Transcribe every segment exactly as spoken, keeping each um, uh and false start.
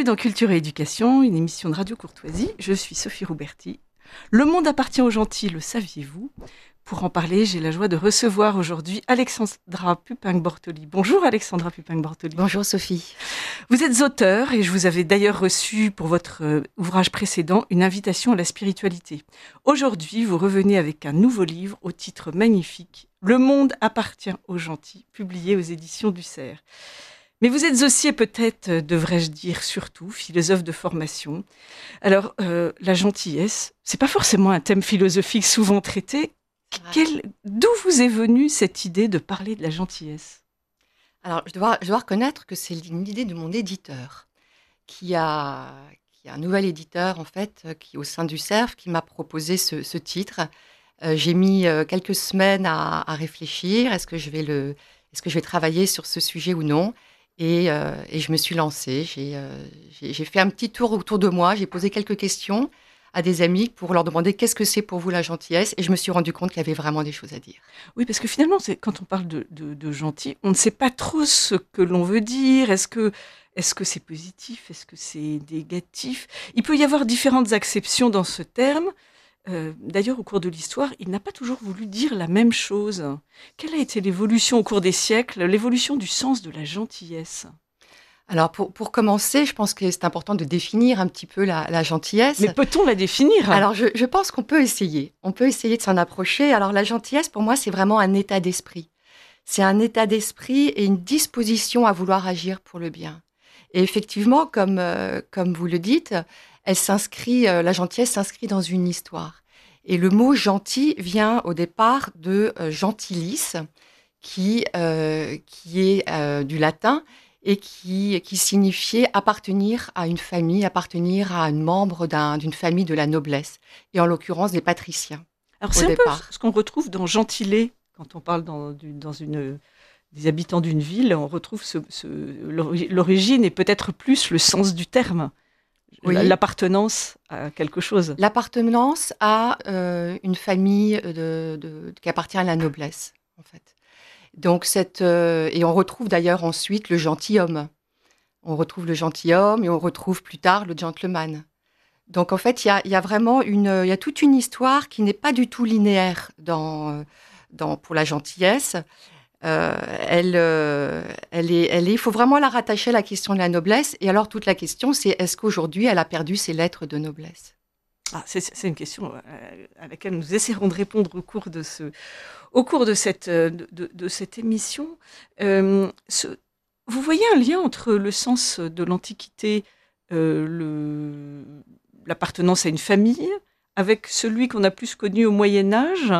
Bienvenue dans Culture et Éducation, une émission de Radio Courtoisie. Je suis Sophie Rouberti. Le monde appartient aux gentils, le saviez-vous ? Pour en parler, j'ai la joie de recevoir aujourd'hui Alexandra Pupin-Bortoli. Bonjour Alexandra Pupin-Bortoli. Bonjour Sophie. Vous êtes auteure et je vous avais d'ailleurs reçu pour votre euh, ouvrage précédent une invitation à la spiritualité. Aujourd'hui, vous revenez avec un nouveau livre au titre magnifique « Le monde appartient aux gentils », publié aux éditions du Cerf. Mais vous êtes aussi, et peut-être devrais-je dire surtout, philosophe de formation. Alors, euh, la gentillesse, c'est pas forcément un thème philosophique souvent traité. Quel, d'où vous est venue cette idée de parler de la gentillesse ? Alors, je dois, je dois reconnaître que c'est une idée de mon éditeur, qui a, qui a un nouvel éditeur, en fait, qui au sein du Cerf, qui m'a proposé ce, ce titre. Euh, j'ai mis euh, quelques semaines à, à réfléchir. Est-ce que je vais le, est-ce que je vais travailler sur ce sujet ou non ? Et, euh, et je me suis lancée. J'ai, euh, j'ai, j'ai fait un petit tour autour de moi. J'ai posé quelques questions à des amis pour leur demander qu'est-ce que c'est pour vous la gentillesse. Et je me suis rendu compte qu'il y avait vraiment des choses à dire. Oui, parce que finalement, c'est, quand on parle de, de, de gentil, on ne sait pas trop ce que l'on veut dire. Est-ce que, est-ce que c'est positif ? Est-ce que c'est négatif ? Il peut y avoir différentes acceptions dans ce terme. Euh, d'ailleurs, au cours de l'histoire, il n'a pas toujours voulu dire la même chose. Quelle a été l'évolution au cours des siècles, l'évolution du sens de la gentillesse ? Alors, pour, pour commencer, je pense que c'est important de définir un petit peu la, la gentillesse. Mais peut-on la définir ? Alors, je, je pense qu'on peut essayer. On peut essayer de s'en approcher. Alors, la gentillesse, pour moi, c'est vraiment un état d'esprit. C'est un état d'esprit et une disposition à vouloir agir pour le bien. Et effectivement, comme, euh, comme vous le dites, elle s'inscrit, euh, la gentillesse s'inscrit dans une histoire. Et le mot gentil vient au départ de euh, gentilis, qui, euh, qui est euh, du latin et qui, qui signifiait appartenir à une famille, appartenir à un membre d'un, d'une famille de la noblesse, et en l'occurrence des patriciens. Alors c'est un peu ce qu'on retrouve dans gentilé, quand on parle dans, dans une, des habitants d'une ville, on retrouve ce, ce, l'origine et peut-être plus le sens du terme. Oui. L'appartenance à quelque chose. L'appartenance à euh, une famille de, de, qui appartient à la noblesse, en fait. Donc cette, euh, et on retrouve d'ailleurs ensuite le gentilhomme. On retrouve le gentilhomme et on retrouve plus tard le gentleman. Donc en fait, il y a, y a vraiment une, il y a toute une histoire qui n'est pas du tout linéaire dans, dans, pour la gentillesse. Euh, elle, euh, elle est, elle est, il faut vraiment la rattacher à la question de la noblesse. Et alors, toute la question, c'est est-ce qu'aujourd'hui, elle a perdu ses lettres de noblesse ? Ah, c'est, c'est une question à laquelle nous essaierons de répondre au cours de, ce, au cours de, cette, de, de, de cette émission. Euh, ce, vous voyez un lien entre le sens de l'Antiquité, euh, le, l'appartenance à une famille, avec celui qu'on a plus connu au Moyen-Âge,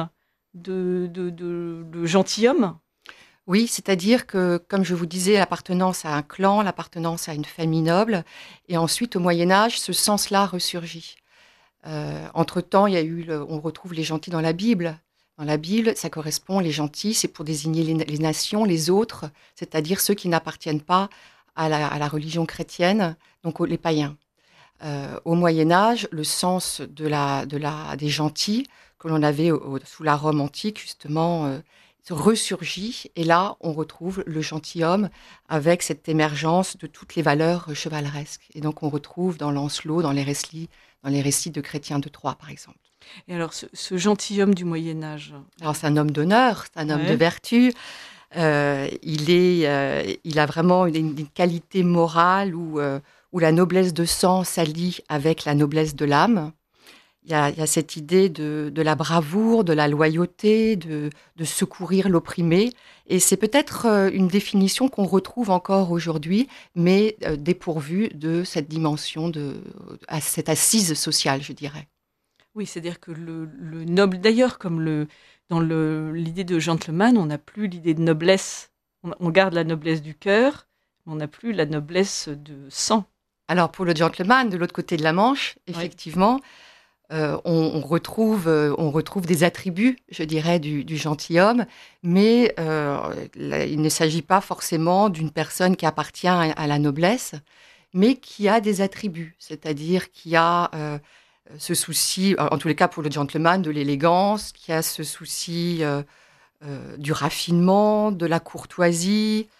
de, de, de, de gentilhomme ? Oui, c'est-à-dire que, comme je vous disais, l'appartenance à un clan, l'appartenance à une famille noble, et ensuite, au Moyen-Âge, ce sens-là ressurgit. Euh, entre-temps, il y a eu le, on retrouve les gentils dans la Bible. Dans la Bible, ça correspond, les gentils, c'est pour désigner les, les nations, les autres, c'est-à-dire ceux qui n'appartiennent pas à la, à la religion chrétienne, donc les païens. Euh, au Moyen-Âge, le sens de la, de la, des gentils, que l'on avait au, sous la Rome antique, justement, euh, ressurgit, et là, on retrouve le gentilhomme avec cette émergence de toutes les valeurs chevaleresques. Et donc, on retrouve dans Lancelot, dans les récits, dans les récits de Chrétien de Troyes, par exemple. Et alors, ce, ce gentilhomme du Moyen-Âge ? Alors, c'est un homme d'honneur, c'est un homme ouais. de vertu. Euh, il, est, euh, il a vraiment une, une qualité morale où, euh, où la noblesse de sang s'allie avec la noblesse de l'âme. Il y a, il y a cette idée de, de la bravoure, de la loyauté, de, de secourir l'opprimé. Et c'est peut-être une définition qu'on retrouve encore aujourd'hui, mais dépourvue de cette dimension, de cette assise sociale, je dirais. Oui, c'est-à-dire que le, le noble, d'ailleurs, comme le, dans le, l'idée de gentleman, on n'a plus l'idée de noblesse. On, on garde la noblesse du cœur, mais on n'a plus la noblesse de sang. Alors, pour le gentleman, de l'autre côté de la Manche, effectivement... Oui. Euh, on, on, retrouve, euh, on retrouve des attributs, je dirais, du, du gentilhomme, mais euh, là, il ne s'agit pas forcément d'une personne qui appartient à, à la noblesse, mais qui a des attributs, c'est-à-dire qui a euh, ce souci, en tous les cas pour le gentleman, de l'élégance, qui a ce souci euh, euh, du raffinement, de la courtoisie,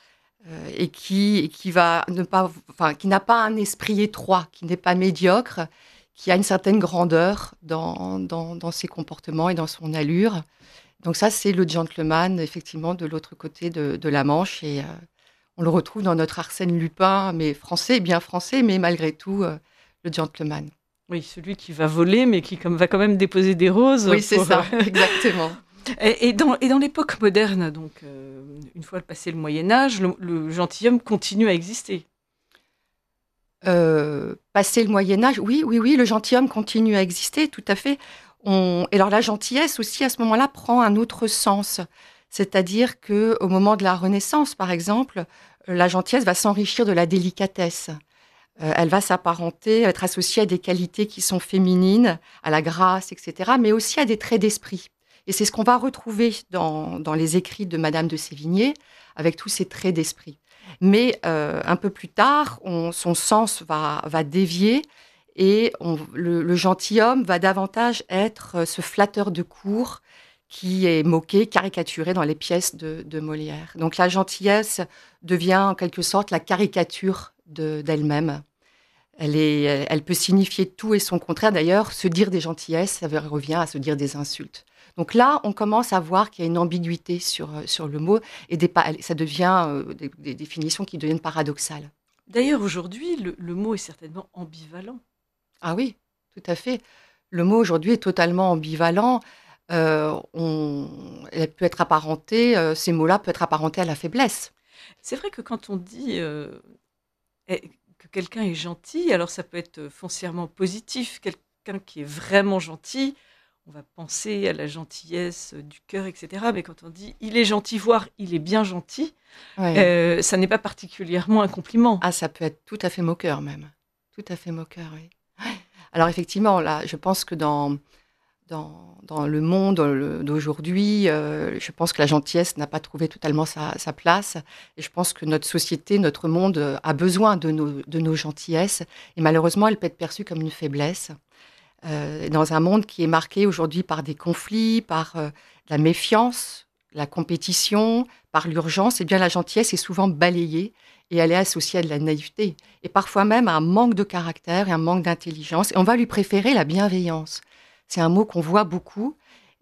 euh, et qui, et qui va ne pas, enfin, qui n'a pas un esprit étroit, qui n'est pas médiocre, qui a une certaine grandeur dans, dans, dans ses comportements et dans son allure. Donc ça, c'est le gentleman, effectivement, de l'autre côté de, de la Manche. Et euh, on le retrouve dans notre Arsène Lupin, mais français, bien français, mais malgré tout, euh, le gentleman. Oui, celui qui va voler, mais qui comme, va quand même déposer des roses. Oui, c'est pour, ça, euh, exactement. Et, et dans, et dans l'époque moderne, donc, euh, une fois passé le Moyen-Âge, le, le gentilhomme continue à exister. Euh, passé le Moyen-Âge, oui, oui, oui, le gentilhomme continue à exister, tout à fait. On... Et alors la gentillesse aussi, à ce moment-là, prend un autre sens. C'est-à-dire que au moment de la Renaissance, par exemple, la gentillesse va s'enrichir de la délicatesse. Euh, elle va s'apparenter, être associée à des qualités qui sont féminines, à la grâce, et cetera, mais aussi à des traits d'esprit. Et c'est ce qu'on va retrouver dans, dans les écrits de Madame de Sévigné, avec tous ces traits d'esprit. Mais euh, un peu plus tard, on, son sens va, va dévier et on, le, le gentilhomme va davantage être ce flatteur de cour qui est moqué, caricaturé dans les pièces de, de Molière. Donc la gentillesse devient en quelque sorte la caricature de, d'elle-même. Elle, est, elle peut signifier tout et son contraire. D'ailleurs, se dire des gentillesses, ça revient à se dire des insultes. Donc là, on commence à voir qu'il y a une ambiguïté sur, sur le mot et des, ça devient euh, des, des définitions qui deviennent paradoxales. D'ailleurs, aujourd'hui, le, le mot est certainement ambivalent. Ah oui, tout à fait. Le mot aujourd'hui est totalement ambivalent. Euh, on, elle peut être apparentée, euh, ces mots-là peuvent être apparentés à la faiblesse. C'est vrai que quand on dit euh, que quelqu'un est gentil, alors ça peut être foncièrement positif, quelqu'un qui est vraiment gentil, on va penser à la gentillesse du cœur, et cetera. Mais quand on dit il est gentil, voire il est bien gentil, Ouais. euh, ça n'est pas particulièrement un compliment. Ah, ça peut être tout à fait moqueur même. Tout à fait moqueur, oui. Alors effectivement, là, je pense que dans, dans, dans le monde d'aujourd'hui, euh, je pense que la gentillesse n'a pas trouvé totalement sa, sa place. Et je pense que notre société, notre monde a besoin de nos, de nos gentillesses. Et malheureusement, elle peut être perçue comme une faiblesse. Euh, dans un monde qui est marqué aujourd'hui par des conflits, par euh, la méfiance, la compétition, par l'urgence, eh bien la gentillesse est souvent balayée et elle est associée à de la naïveté et parfois même à un manque de caractère et un manque d'intelligence. Et on va lui préférer la bienveillance. C'est un mot qu'on voit beaucoup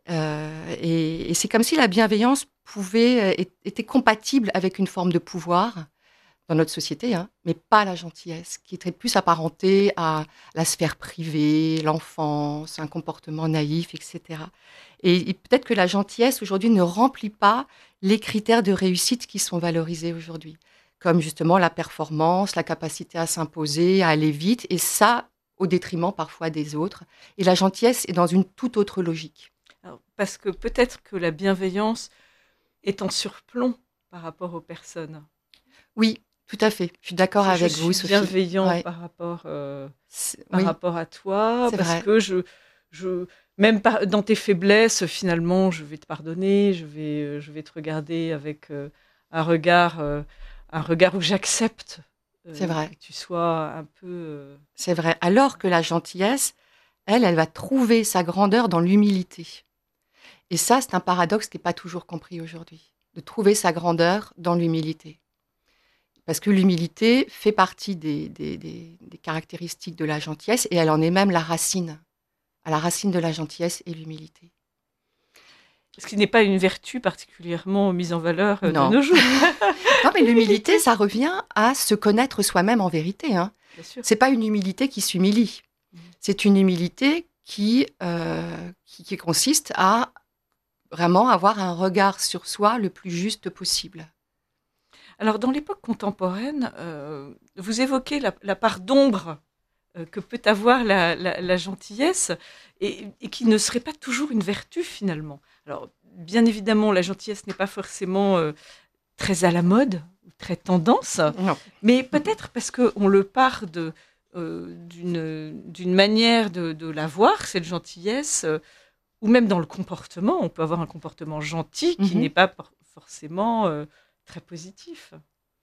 euh, et, et c'est comme si la bienveillance pouvait euh, était compatible avec une forme de pouvoir dans notre société, hein, mais pas la gentillesse, qui est très plus apparentée à la sphère privée, l'enfance, un comportement naïf, et cetera. Et, et peut-être que la gentillesse aujourd'hui ne remplit pas les critères de réussite qui sont valorisés aujourd'hui, comme justement la performance, la capacité à s'imposer, à aller vite, et ça au détriment parfois des autres. Et la gentillesse est dans une toute autre logique. Alors, parce que peut-être que la bienveillance est en surplomb par rapport aux personnes. Oui. Tout à fait, je suis d'accord je avec suis vous, Sophie. Bienveillant ouais. par rapport, euh, par oui. rapport à toi, c'est parce vrai. que je, je, même par, dans tes faiblesses, finalement, je vais te pardonner, je vais, je vais te regarder avec euh, un regard, euh, un regard où j'accepte euh, c'est vrai. que tu sois un peu. Euh... C'est vrai. Alors que la gentillesse, elle, elle va trouver sa grandeur dans l'humilité. Et ça, c'est un paradoxe qui n'est pas toujours compris aujourd'hui, de trouver sa grandeur dans l'humilité. Parce que l'humilité fait partie des, des, des, des caractéristiques de la gentillesse et elle en est même la racine. À la racine de la gentillesse et l'humilité. Ce qui n'est pas une vertu particulièrement mise en valeur euh, non. de nos jours. non, mais l'humilité, ça revient à se connaître soi-même en vérité. Hein. C'est pas une humilité qui s'humilie. Mmh. C'est une humilité qui, euh, qui, qui consiste à vraiment avoir un regard sur soi le plus juste possible. Alors, dans l'époque contemporaine, euh, vous évoquez la, la part d'ombre euh, que peut avoir la, la, la gentillesse et, et qui ne serait pas toujours une vertu finalement. Alors, bien évidemment, la gentillesse n'est pas forcément euh, très à la mode, très tendance, non. mais peut-être parce qu'on le part de, euh, d'une, d'une manière de, de la voir, cette gentillesse, euh, ou même dans le comportement. On peut avoir un comportement gentil qui mm-hmm. n'est pas forcément... Euh, très positif.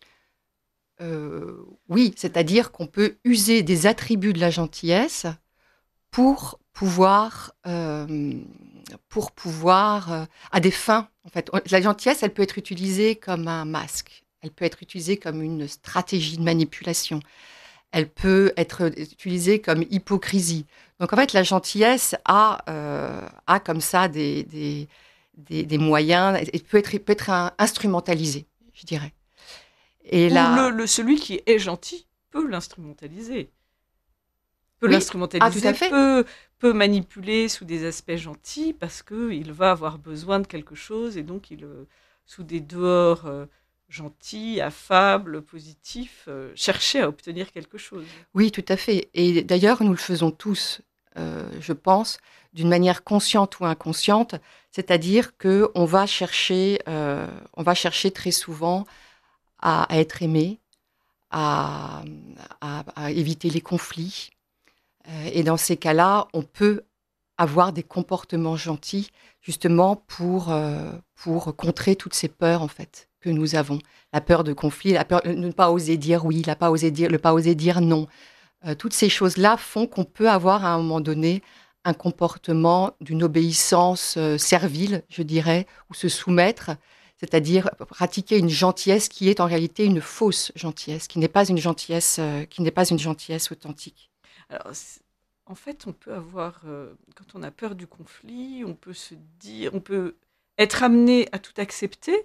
Euh, oui, c'est-à-dire qu'on peut user des attributs de la gentillesse pour pouvoir, euh, pour pouvoir euh, à des fins. En fait, la gentillesse, elle peut être utilisée comme un masque. Elle peut être utilisée comme une stratégie de manipulation. Elle peut être utilisée comme hypocrisie. Donc en fait, la gentillesse a, euh, a comme ça des, des, des, des moyens, et peut être, peut être un, instrumentalisée, je dirais. Et Ou là, le, le, celui qui est gentil peut l'instrumentaliser. Peut oui, l'instrumentaliser, ah, tout à fait. peut, peut manipuler sous des aspects gentils parce qu'il va avoir besoin de quelque chose et donc il, euh, sous des dehors euh, gentils, affables, positifs, euh, chercher à obtenir quelque chose. Oui, tout à fait. Et d'ailleurs, nous le faisons tous, euh, je pense, d'une manière consciente ou inconsciente, c'est-à-dire que on va chercher, euh, on va chercher très souvent à, à être aimé, à, à, à éviter les conflits. Euh, et dans ces cas-là, on peut avoir des comportements gentils, justement pour, euh, pour contrer toutes ces peurs, en fait, que nous avons. La peur de conflit, la peur de ne pas oser dire oui, la pas oser dire, le pas oser dire non. Euh, toutes ces choses-là font qu'on peut avoir à un moment donné un comportement d'une obéissance euh, servile, je dirais, ou se soumettre, c'est-à-dire pratiquer une gentillesse qui est en réalité une fausse gentillesse, qui n'est pas une gentillesse, euh, qui n'est pas une gentillesse authentique. Alors, en fait, on peut avoir, euh, quand on a peur du conflit, on peut se dire, on peut être amené à tout accepter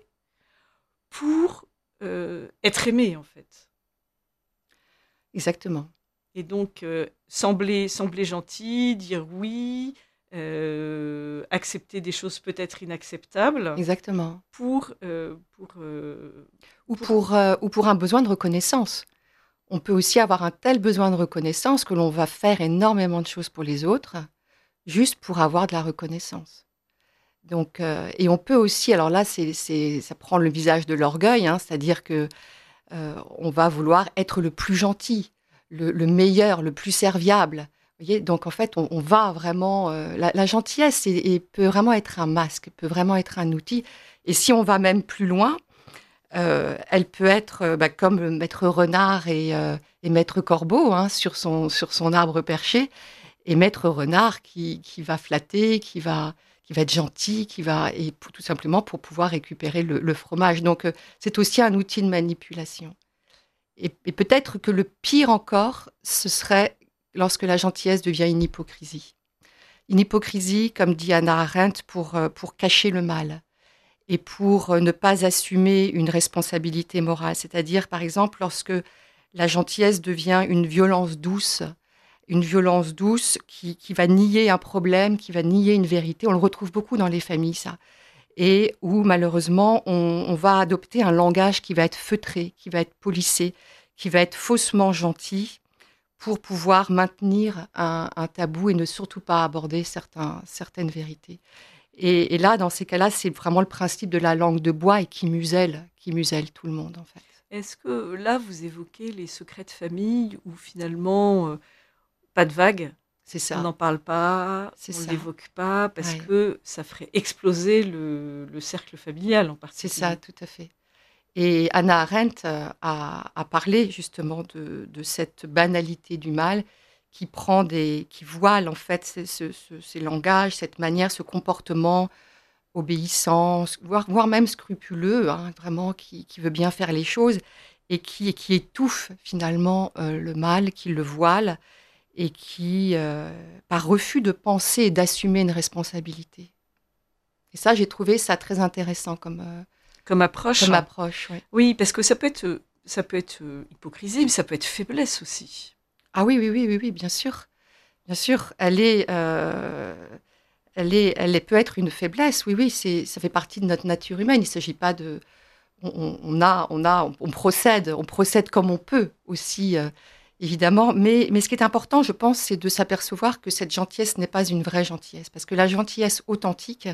pour euh, être aimé, en fait. Exactement. Et donc, euh, sembler, sembler gentil, dire oui, euh, accepter des choses peut-être inacceptables Exactement. pour... euh, pour, euh, Ou pour... pour, euh, ou pour un besoin de reconnaissance. On peut aussi avoir un tel besoin de reconnaissance que l'on va faire énormément de choses pour les autres, juste pour avoir de la reconnaissance. Donc, euh, et on peut aussi, alors là, c'est, c'est, ça prend le visage de l'orgueil, hein, c'est-à-dire que euh, on va vouloir être le plus gentil, le, le meilleur, le plus serviable. Vous voyez, donc en fait, on, on va vraiment, euh, la, la gentillesse est- est- peut vraiment être un masque, peut vraiment être un outil. Et si on va même plus loin, euh, elle peut être euh, bah, comme Maître Renard et, euh, et Maître Corbeau, hein, sur son, sur son arbre perché, et Maître Renard qui, qui va flatter, qui va, qui va être gentil, qui va, et pour- tout simplement pour pouvoir récupérer le, le fromage. Donc, euh, c'est aussi un outil de manipulation. Et, et peut-être que le pire encore, ce serait lorsque la gentillesse devient une hypocrisie. Une hypocrisie, comme dit Hannah Arendt, pour, euh, pour cacher le mal et pour euh, ne pas assumer une responsabilité morale. C'est-à-dire, par exemple, lorsque la gentillesse devient une violence douce, une violence douce qui, qui va nier un problème, qui va nier une vérité. On le retrouve beaucoup dans les familles, ça. Et où, malheureusement, on, on va adopter un langage qui va être feutré, qui va être polissé, qui va être faussement gentil pour pouvoir maintenir un, un tabou et ne surtout pas aborder certains, certaines vérités. Et, et là, dans ces cas-là, c'est vraiment le principe de la langue de bois et qui muselle, qui muselle tout le monde, en fait. Est-ce que là, vous évoquez les secrets de famille où finalement, euh, pas de vague, C'est on ça, n'en parle pas, c'est on ne ça. l'évoque pas parce Ouais. que ça ferait exploser le, le cercle familial en C'est ça, particulier. tout à fait. Et Hannah Arendt euh, a, a parlé justement de, de cette banalité du mal qui prend des, qui voile en fait ces, ce- ce- ces langages, cette manière, ce comportement obéissant, voire, voire même scrupuleux, hein, vraiment qui, qui veut bien faire les choses et qui, qui étouffe finalement euh, le mal, qui le voile et qui, euh, par refus de penser et d'assumer une responsabilité. Et ça, j'ai trouvé ça très intéressant comme, euh, Comme approche. comme approche. Ouais. Oui, parce que ça peut être, euh, ça peut être euh, hypocrisie, mais ça peut être faiblesse aussi. Ah oui, oui, oui, oui, oui, bien sûr. Bien sûr, elle est, euh, elle est, elle est- peut être une faiblesse. Oui, oui, c'est, ça fait partie de notre nature humaine. Il ne s'agit pas de, on, on- on a, on a, on, procède, on procède comme on peut aussi, euh, évidemment. Mais, mais ce qui est important, je pense, c'est de s'apercevoir que cette gentillesse n'est pas une vraie gentillesse, parce que la gentillesse authentique,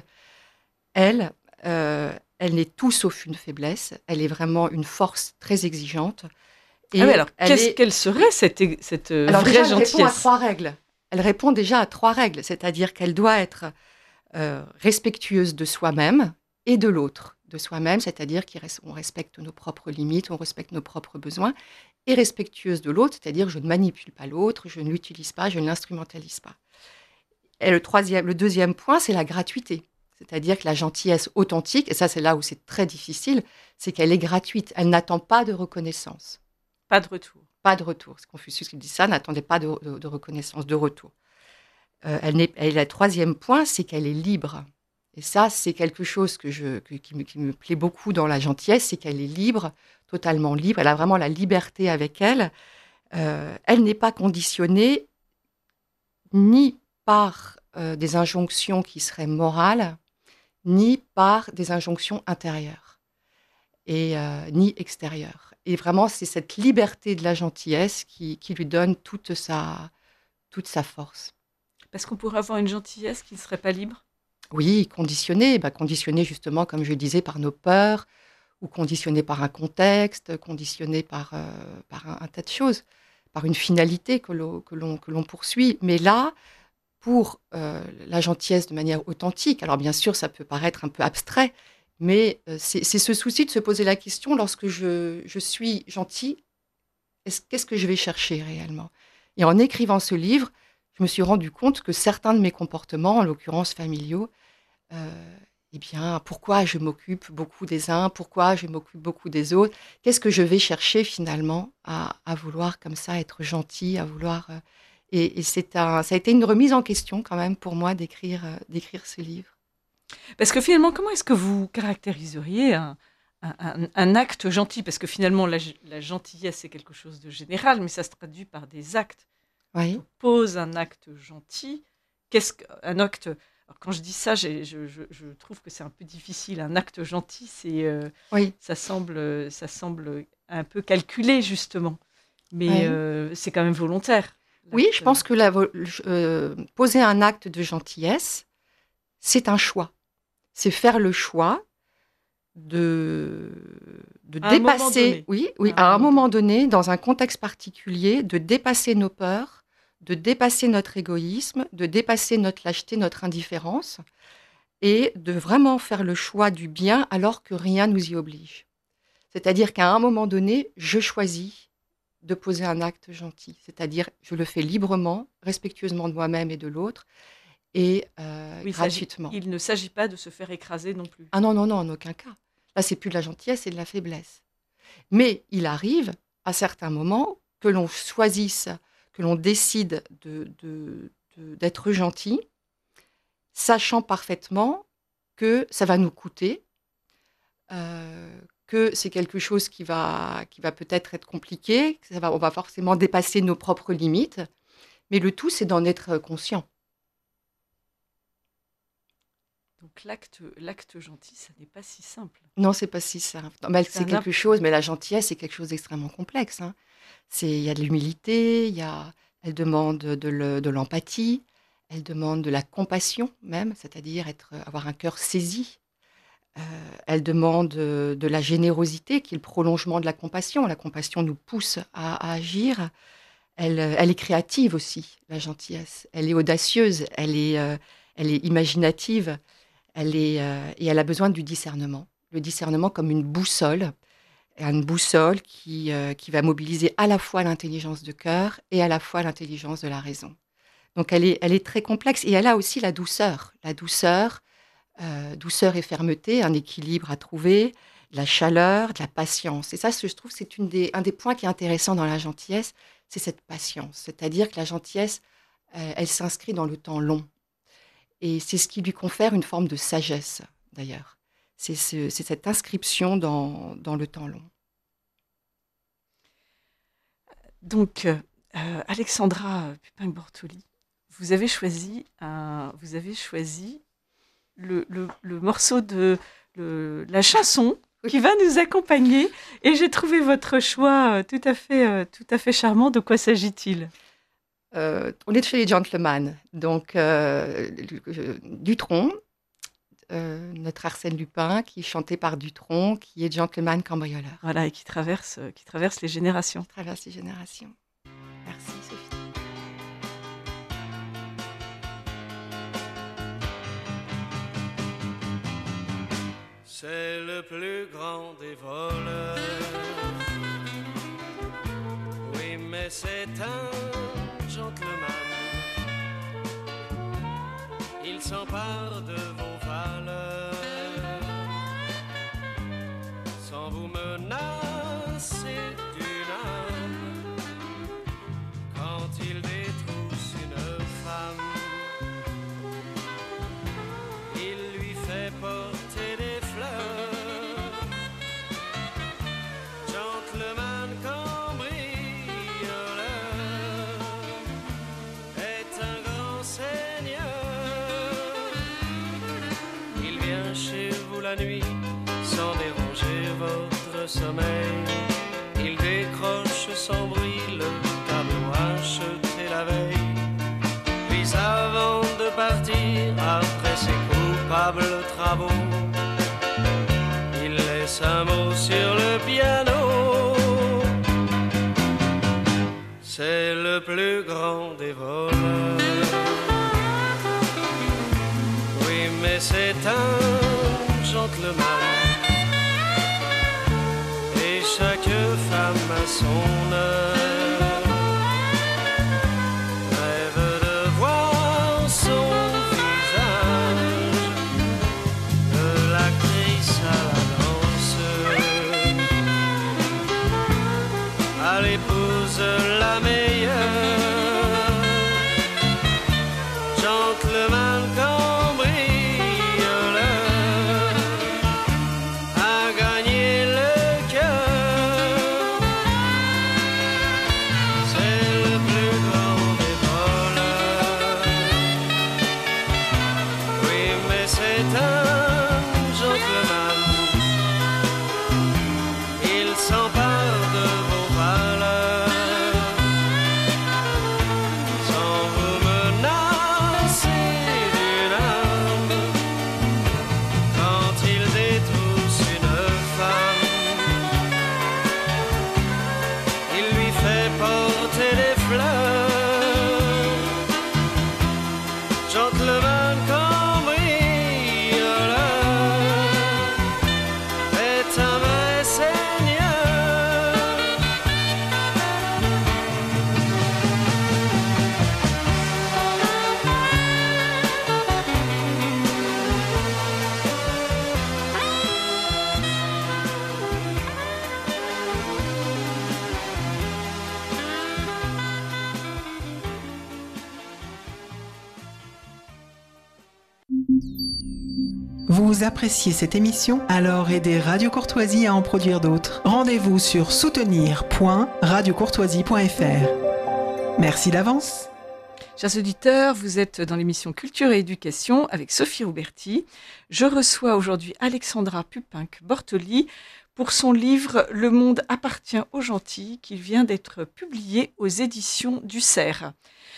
elle, euh, elle n'est tout sauf une faiblesse. Elle est vraiment une force très exigeante. Ah oui, Et alors elle qu'est-ce est quelle serait cette, cette euh, Alors vraie déjà, elle répond à gentillesse? trois règles. Elle répond déjà à trois règles, c'est-à-dire qu'elle doit être euh, respectueuse de soi-même et de l'autre. De soi-même, c'est-à-dire qu'on respecte nos propres limites, on respecte nos propres besoins, et respectueuse de l'autre, c'est-à-dire que je ne manipule pas l'autre, je ne l'utilise pas, je ne l'instrumentalise pas. Et le troisième, le deuxième point, c'est la gratuité. C'est-à-dire que la gentillesse authentique, et ça c'est là où c'est très difficile, c'est qu'elle est gratuite. Elle n'attend pas de reconnaissance. Pas de retour. Pas de retour. C'est Confucius qui dit ça, n'attendait pas de, de, de reconnaissance, de retour. Euh, elle n'est, et le troisième point, c'est qu'elle est libre. Et ça, c'est quelque chose que je, que, qui, me, qui me plaît beaucoup dans la gentillesse, c'est qu'elle est libre, totalement libre. Elle a vraiment la liberté avec elle. Euh, elle n'est pas conditionnée ni par euh, des injonctions qui seraient morales, ni par des injonctions intérieures, et euh, ni extérieures. Et vraiment, c'est cette liberté de la gentillesse qui, qui lui donne toute sa, toute sa force. Parce qu'on pourrait avoir une gentillesse qui ne serait pas libre? Oui, conditionnée, bah, conditionnée justement, comme je disais, par nos peurs, ou conditionnée par un contexte, conditionnée par, euh, par un, un tas de choses, par une finalité que l'on, que l'on, que l'on poursuit. Mais là, pour euh, la gentillesse de manière authentique, alors bien sûr, ça peut paraître un peu abstrait, mais euh, c'est, c'est ce souci de se poser la question, lorsque je, je suis gentil, est-ce, qu'est-ce que je vais chercher réellement? Et en écrivant ce livre, je me suis rendu compte que certains de mes comportements, en l'occurrence familiaux, euh, eh bien, pourquoi je m'occupe beaucoup des uns, pourquoi je m'occupe beaucoup des autres, qu'est-ce que je vais chercher finalement à, à vouloir comme ça être gentil, à vouloir... Euh, et et c'est un, ça a été une remise en question quand même pour moi d'écrire, euh, d'écrire ce livre. Parce que finalement, comment est-ce que vous caractériseriez un, un, un- un acte gentil? Parce que finalement, la, la gentillesse, c'est quelque chose de général, mais ça se traduit par des actes. Oui, On pose un acte gentil. Qu'est-ce qu'un acte... Alors, quand je dis ça, j'ai- je, je- je trouve que c'est un peu difficile. Un acte gentil, c'est, euh, oui, ça semble, ça semble un peu calculé, justement. Mais oui. euh, c'est quand même volontaire. Oui, l'acte. je pense que la, vo- euh, poser un acte de gentillesse, c'est un choix. C'est faire le choix de, de À un moment dépasser, donné. oui, oui, À un à un moment moment donné, dans un contexte particulier, de dépasser nos peurs, de dépasser notre égoïsme, de dépasser notre lâcheté, notre indifférence, et de vraiment faire le choix du bien alors que rien nous y oblige. C'est-à-dire qu'à un moment donné, je choisis de poser un acte gentil. C'est-à-dire, je le fais librement, respectueusement de moi-même et de l'autre, et euh, Oui, il s'agit- gratuitement. il ne s'agit pas de se faire écraser non plus. Ah non, non, non, en aucun cas. Là, c'est plus de la gentillesse, c'est de la faiblesse. Mais il arrive, à certains moments, que l'on choisisse, que l'on décide de, de- de- d'être gentil, sachant parfaitement que ça va nous coûter, euh, que c'est quelque chose qui va, qui va peut-être être compliqué, que ça va, on va forcément dépasser nos propres limites, mais le tout, c'est d'en être conscient. Donc l'acte, l'acte gentil, ça n'est pas si simple. Non, c'est pas si simple. Non, mais C'est c'est un imp- quelque chose, mais la gentillesse, c'est quelque chose d'extrêmement complexe, hein. C'est, il y a de l'humilité, il y a, elle demande de, le- de l'empathie, elle demande de la compassion même, c'est-à-dire être, avoir un cœur saisi. Euh, elle demande euh, de la générosité, qui est le prolongement de la compassion. La compassion nous pousse à, à agir. Elle, euh, elle est créative aussi, la gentillesse. Elle est audacieuse, elle est, euh, elle est imaginative, elle est, euh, et elle a besoin du discernement. Le discernement comme une boussole, une boussole qui, euh, qui va mobiliser à la fois l'intelligence de cœur et à la fois l'intelligence de la raison. Donc elle est, elle est très complexe et elle a aussi la douceur. La douceur, euh, douceur et fermeté, un équilibre à trouver, de la chaleur, de la patience. Et ça, je trouve, c'est une des, un des points qui est intéressant dans la gentillesse, c'est cette patience. C'est-à-dire que la gentillesse, euh, elle s'inscrit dans le temps long. Et c'est ce qui lui confère une forme de sagesse, d'ailleurs. C'est, ce- c'est cette inscription dans, dans le temps long. Donc, euh, euh, Alexandra Pupin-Bortoli, vous avez choisi, un, vous avez choisi le, le- le morceau de le- la chanson qui va nous accompagner. Et j'ai trouvé votre choix euh, tout à fait, euh, tout à fait charmant. De quoi s'agit-il? Euh, on est chez les gentlemen. Donc, euh, Dutronc, euh, notre Arsène Lupin, qui est chanté par Dutronc, qui est gentleman cambrioleur. Voilà, et qui traverse, euh, qui traverse les générations. Qui traverse les générations. Merci, Sophie. C'est le plus grand des voleurs. Oui, mais c'est un gentleman. Il s'empare de vos valeurs chez vous la nuit sans déranger votre sommeil. Il décroche sans bruit le tableau acheté la veille. Puis avant de partir, après ses coupables travaux, il laisse un mot sur le piano. C'est le plus grand des voleurs. Oui, mais c'est un gentleman. Et chaque femme a son heure. Rêve de voir son visage, de l'actrice à la danseuse, à l'épouse la meilleure. Gentleman cambrioleur, a gagné le cœur. C'est le plus grand des voleurs. Oui, mais c'est un gentleman. Il s'empare de vos valeurs sans vous menacer d'une arme. Quand il détrousse une femme, il lui fait porter des fleurs. Gentleman cambrioleur est un vrai seigneur. Vous appréciez cette émission? Alors aidez Radio Courtoisie à en produire d'autres. Rendez-vous sur soutenir point radio courtoisie point f r. Merci d'avance. Chers auditeurs, vous êtes dans l'émission Culture et Éducation avec Sophie Rouberti. Je reçois aujourd'hui Alexandra Pupinck-Bortoli pour son livre « Le monde appartient aux gentils » qui vient d'être publié aux éditions du Cerf.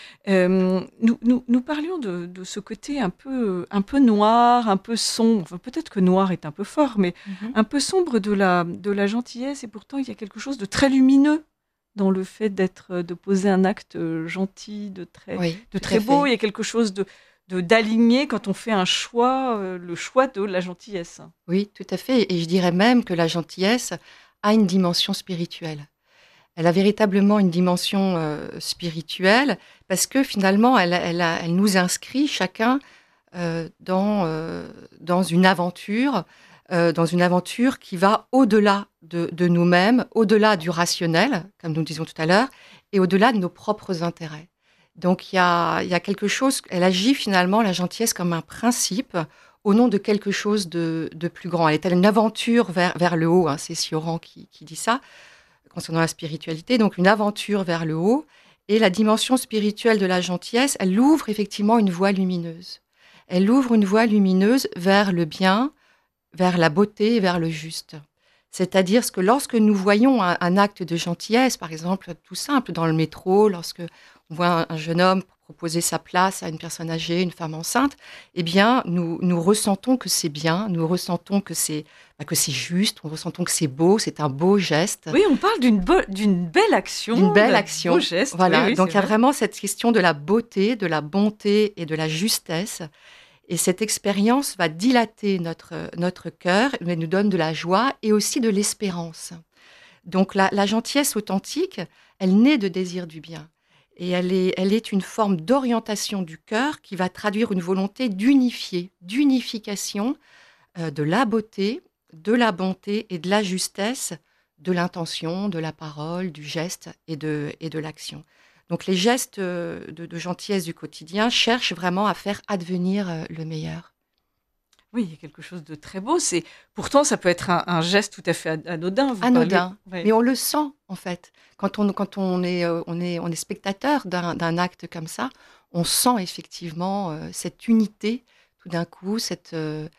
Euh, nous, nous, nous parlions de, de ce côté un peu, un peu noir, un peu sombre. Enfin, peut-être que noir est un peu fort, mais Mhm. un peu sombre de la, de la gentillesse. Et pourtant, il y a quelque chose de très lumineux dans le fait d'être, de poser un acte gentil, de très, Oui, de tout très à beau. fait. Il y a quelque chose de, de d'aligné quand on fait un choix, euh, le choix de la gentillesse. Oui, tout à fait. Et je dirais même que la gentillesse a une dimension spirituelle. Elle a véritablement une dimension euh, spirituelle parce que finalement, elle, elle, a- elle nous inscrit chacun euh, dans, euh, dans une aventure, euh, dans une aventure qui va au-delà de, de nous-mêmes, au-delà du rationnel, comme nous disions tout à l'heure, et au-delà de nos propres intérêts. Donc il y a, il y a quelque chose, elle agit finalement, la gentillesse, comme un principe au nom de quelque chose de, de plus grand. Elle est une aventure vers, vers le haut, hein, c'est Sioran qui, qui dit ça, concernant la spiritualité, donc une aventure vers le haut. Et la dimension spirituelle de la gentillesse, elle ouvre effectivement une voie lumineuse. Elle ouvre une voie lumineuse vers le bien, vers la beauté, vers le juste. C'est-à-dire que lorsque nous voyons un, un acte de gentillesse, par exemple, tout simple, dans le métro, lorsque on voit un, un jeune homme proposer sa place à une personne âgée, une femme enceinte, eh bien, nous, nous ressentons que c'est bien, nous ressentons que c'est, bah, que c'est juste, nous ressentons que c'est beau, c'est un beau geste. Oui, on parle d'une, be- d'une belle action. D'une belle d'un action. beau geste. Voilà, Oui, oui, donc c'est il y a vrai. vraiment cette question de la beauté, de la bonté et de la justesse. Et cette expérience va dilater notre, notre cœur, mais nous donne de la joie et aussi de l'espérance. Donc la, la gentillesse authentique, elle naît de désir du bien. Et elle est, elle est une forme d'orientation du cœur qui va traduire une volonté d'unifier, d'unification euh, de la beauté, de la bonté et de la justesse, de l'intention, de la parole, du geste et de, et de l'action. Donc les gestes euh, de, de gentillesse du quotidien cherchent vraiment à faire advenir euh, le meilleur. Oui, il y a quelque chose de très beau. C'est pourtant ça peut être un, un geste tout à fait ad- anodin. Vous Anodin, parlez- Ouais. mais on le sent en fait. Quand on, quand on, est, euh, on, est, on est spectateur d'un, d'un acte comme ça, on sent effectivement euh, cette unité tout d'un coup, cette, euh,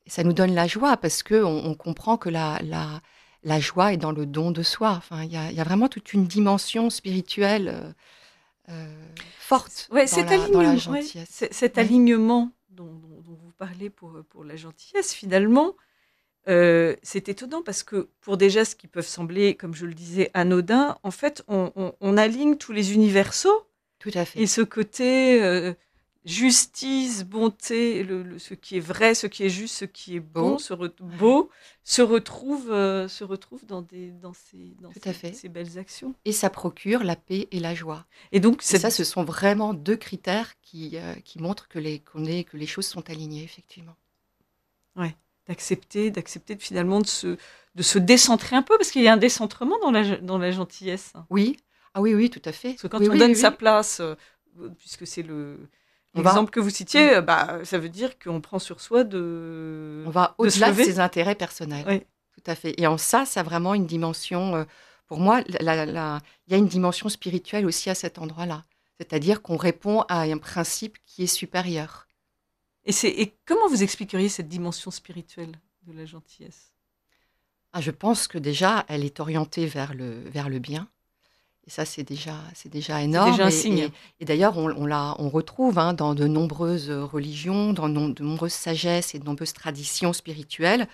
Et ça nous donne la joie parce qu'on on comprend que la, la, la joie est dans le don de soi. Enfin, il y a, y a vraiment toute une dimension spirituelle euh, euh, forte Ouais, dans, cet, la, dans la alignement, ouais, gentillesse. c'est- cet Oui. alignement dont, dont- dont vous parlez pour, pour la gentillesse, finalement, euh, c'est étonnant parce que pour des gestes qui peuvent sembler, comme je le disais, anodins, en fait, on, on- on aligne tous les universaux Tout à fait. et ce côté euh, justice, bonté, le, le- ce qui est vrai, ce qui est juste, ce qui est bon, Beau. se re- beau, se retrouve, euh, se retrouve dans, des, dans, ces, dans Tout à ces, fait. ces belles actions. Et ça procure la paix et la joie. Et donc, Et cette, ça, ce sont vraiment deux critères qui, euh, qui montrent que les, qu'on est, que les choses sont alignées, effectivement. ouais, d'accepter, d'accepter de, finalement de se, de se décentrer un peu, parce qu'il y a un décentrement dans la, dans la gentillesse. Oui, ah oui, oui, tout à fait. Parce que quand oui, on oui, donne oui, sa oui. place, euh, puisque c'est le, On va, l'exemple que vous citiez, euh, bah, ça veut dire qu'on prend sur soi de, on va de se au-delà de lever. ses intérêts personnels. Ouais. Tout à fait. Et en ça, ça a vraiment une dimension, euh, pour moi, la- la- la- il y a une dimension spirituelle aussi à cet endroit-là. C'est-à-dire qu'on répond à un principe qui est supérieur. Et, c'est, et comment vous expliqueriez cette dimension spirituelle de la gentillesse? Ah, je pense que déjà, elle est orientée vers le, vers le bien. Et ça, c'est déjà, c'est déjà C'est énorme. déjà un Et, signe. et- et d'ailleurs, on, on, la, on retrouve hein, dans de nombreuses religions, dans non- de nombreuses sagesses et de nombreuses traditions spirituelles.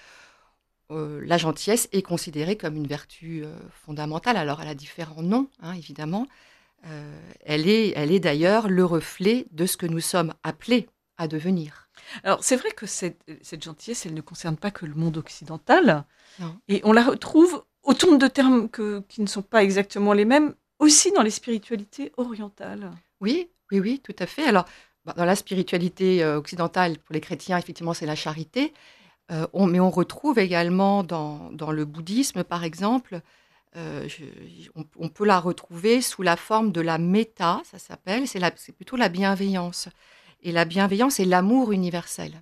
Euh, la gentillesse est considérée comme une vertu euh, fondamentale. Alors, elle a différents noms, hein, évidemment. Euh, elle est, elle est d'ailleurs le reflet de ce que nous sommes appelés à devenir. Alors, c'est vrai que cette, cette gentillesse, elle ne concerne pas que le monde occidental. Non. Et on la retrouve, autant de termes que, qui ne sont pas exactement les mêmes, aussi dans les spiritualités orientales. Oui, oui, oui, tout à fait. Alors, bah, dans la spiritualité euh, occidentale, pour les chrétiens, effectivement, c'est la charité. Euh, on, mais on retrouve également dans, dans le bouddhisme, par exemple, euh, je- on, on peut la retrouver sous la forme de la méta, ça s'appelle, c'est, la- c'est plutôt la bienveillance. Et la bienveillance est l'amour universel.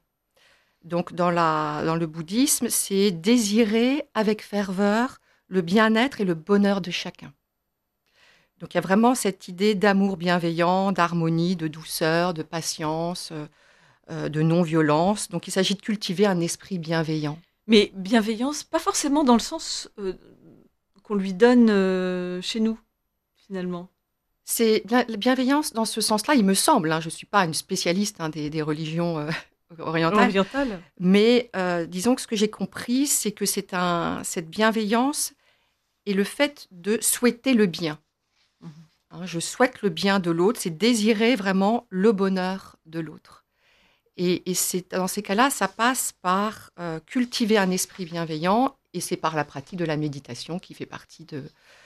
Donc, dans, la, dans le bouddhisme, c'est désirer avec ferveur le bien-être et le bonheur de chacun. Donc, il y a vraiment cette idée d'amour bienveillant, d'harmonie, de douceur, de patience, euh, euh, de non-violence. Donc, il s'agit de cultiver un esprit bienveillant. Mais bienveillance, pas forcément dans le sens euh, qu'on lui donne euh, chez nous, finalement. C'est bien- la bienveillance dans ce sens-là, il me semble. Hein, je ne suis pas une spécialiste hein, des, des religions euh, orientales, Orientale. mais euh, disons que ce que j'ai compris, c'est que c'est un, cette bienveillance et le fait de souhaiter le bien. Mhm. Hein, je souhaite le bien de l'autre, c'est désirer vraiment le bonheur de l'autre. Et, et c'est, dans ces cas-là, ça passe par euh, cultiver un esprit bienveillant, et c'est par la pratique de la méditation qui fait partie de,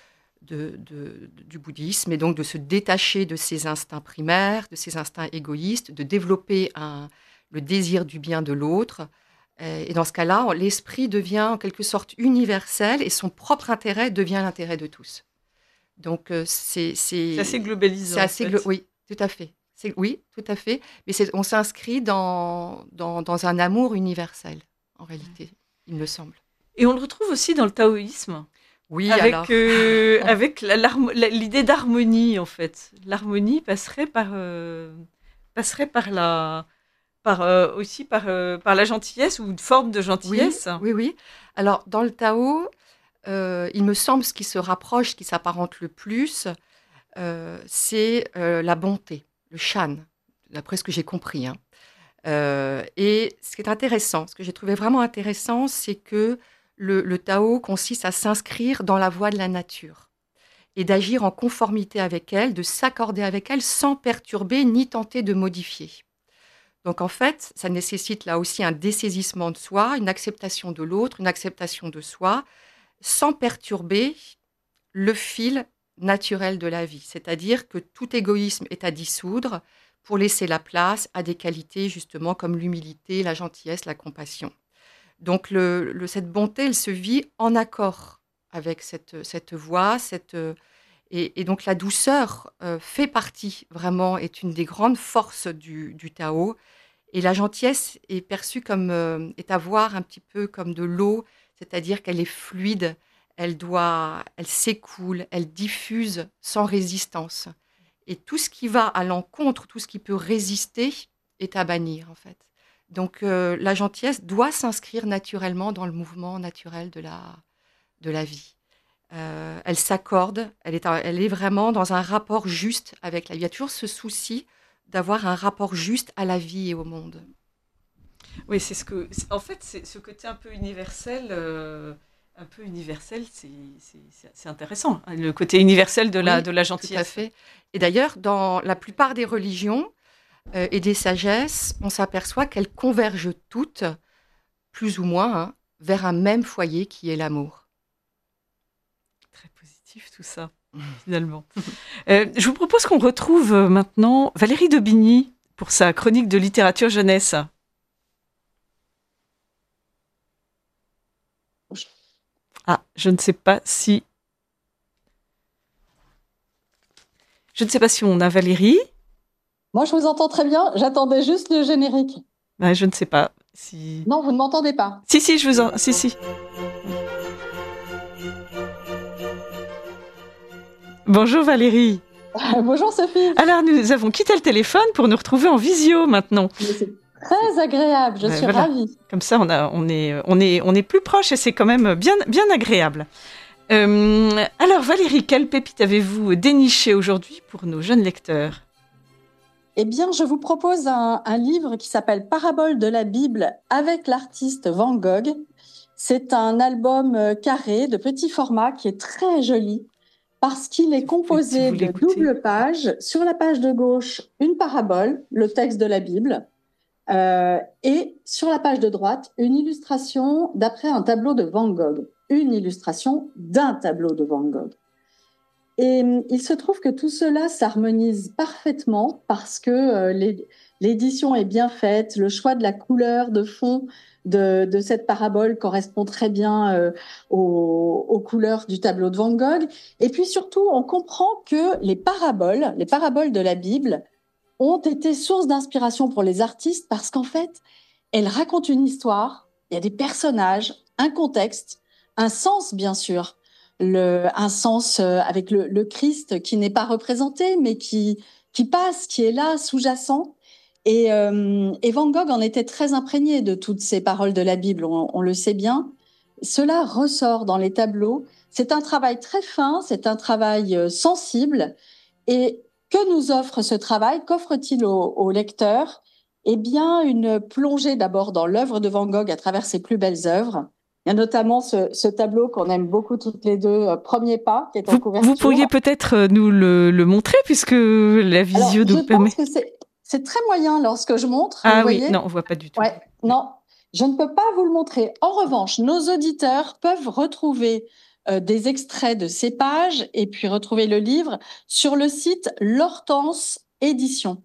de, de- du bouddhisme, et donc de se détacher de ses instincts primaires, de ses instincts égoïstes, de développer un, le désir du bien de l'autre. Euh, Et dans ce cas-là, l'esprit devient en quelque sorte universel, et son propre intérêt devient l'intérêt de tous. Donc, euh, c'est... C'est assez C'est globalisant. c'est en assez... fait. glo- Oui, tout à fait. C'est- Oui, tout à fait. Mais c'est- on s'inscrit dans, dans, dans un amour universel, en réalité, il me semble. Et on le retrouve aussi dans le taoïsme, Oui, avec, alors... euh, avec la- l'harmo- la- l'idée d'harmonie, en fait. L'harmonie passerait par, euh, passerait par la, par, euh, aussi par, euh, par la gentillesse ou une forme de Oui, gentillesse. oui, oui. Alors, dans le Tao, euh, il me semble ce qui se rapproche, ce qui s'apparente le plus, euh, c'est euh, la bonté, le shan, d'après ce que j'ai compris. Hein. Euh, et ce qui est intéressant, ce que j'ai trouvé vraiment intéressant, c'est que le, le Tao consiste à s'inscrire dans la voie de la nature et d'agir en conformité avec elle, de s'accorder avec elle sans perturber ni tenter de modifier. Donc en fait, ça nécessite là aussi un dessaisissement de soi, une acceptation de l'autre, une acceptation de soi, sans perturber le fil naturel de la vie. C'est-à-dire que tout égoïsme est à dissoudre pour laisser la place à des qualités justement comme l'humilité, la gentillesse, la compassion. Donc le, le- cette bonté, elle se vit en accord avec cette, cette voie, cette, et, et donc la douceur euh, fait partie vraiment, est une des grandes forces du, du Tao. Et la gentillesse est perçue comme, euh, est à voir un petit peu comme de l'eau, c'est-à-dire qu'elle est fluide, elle doit, elle s'écoule, elle diffuse sans résistance. Et tout ce qui va à l'encontre, tout ce qui peut résister, est à bannir en fait. Donc euh, la gentillesse doit s'inscrire naturellement dans le mouvement naturel de la, de la vie. Euh, elle s'accorde, elle est, elle est vraiment dans un rapport juste avec la vie. Il y a toujours ce souci d'avoir un rapport juste à la vie et au monde. Oui, c'est ce que. En fait, c'est ce côté un peu universel. Euh, un peu universel, c'est, c'est, c'est intéressant. Le côté universel de la, oui, de la gentillesse. Tout à fait. Et d'ailleurs, dans la plupart des religions euh, et des sagesses, on s'aperçoit qu'elles convergent toutes, plus ou moins, hein, vers un même foyer qui est l'amour. Très positif tout ça, finalement. euh, je vous propose qu'on retrouve maintenant Valérie Daubigny pour sa chronique de littérature jeunesse. Ah, je ne sais pas si... Je ne sais pas si on a Valérie. Moi, je vous entends très bien. J'attendais juste le générique. Ah, je ne sais pas si... Non, vous ne m'entendez pas. Si, si, je vous en... Si, si. Bonjour Valérie. Bonjour Sophie. Alors, nous avons quitté le téléphone pour nous retrouver en visio maintenant. Mais c'est très agréable, je Ben, suis voilà. ravie. Comme ça, on, a, on, est, on, est, on est plus proche et c'est quand même bien, bien agréable. Euh, alors Valérie, quelle pépite avez-vous déniché aujourd'hui pour nos jeunes lecteurs ? Eh bien, je vous propose un, un livre qui s'appelle Parabole de la Bible avec l'artiste Van Gogh. C'est un album carré de petit format qui est très joli parce qu'il est composé de doubles pages. Sur la page de gauche, une parabole, le texte de la Bible, euh, et sur la page de droite, une illustration d'après un tableau de Van Gogh. Une illustration d'un tableau de Van Gogh. Et il se trouve que tout cela s'harmonise parfaitement parce que euh, l'édition est bien faite, le choix de la couleur de fond de, de cette parabole correspond très bien euh, aux, aux couleurs du tableau de Van Gogh. Et puis surtout, on comprend que les paraboles, les paraboles de la Bible ont été source d'inspiration pour les artistes parce qu'en fait, elles racontent une histoire, il y a des personnages, un contexte, un sens bien sûr, le, un sens avec le, le Christ qui n'est pas représenté mais qui, qui passe, qui est là, sous-jacent. Et, euh, et Van Gogh en était très imprégné de toutes ces paroles de la Bible, on, on le sait bien. Cela ressort dans les tableaux. C'est un travail très fin, c'est un travail sensible. Et que nous offre ce travail ? Qu'offre-t-il au, au lecteur ? Eh bien, une plongée d'abord dans l'œuvre de Van Gogh à travers ses plus belles œuvres. Il y a notamment ce, ce tableau qu'on aime beaucoup toutes les deux, euh, Premier pas, qui est en vous, couverture. Vous pourriez peut-être nous le, le montrer, puisque la visio Alors, nous je permet... pense que c'est, c'est très moyen lorsque je montre. Ah vous oui, voyez ? non, on ne voit pas du tout. Ouais, non, je ne peux pas vous le montrer. En revanche, nos auditeurs peuvent retrouver euh, des extraits de ces pages et puis retrouver le livre sur le site l'Hortense Édition.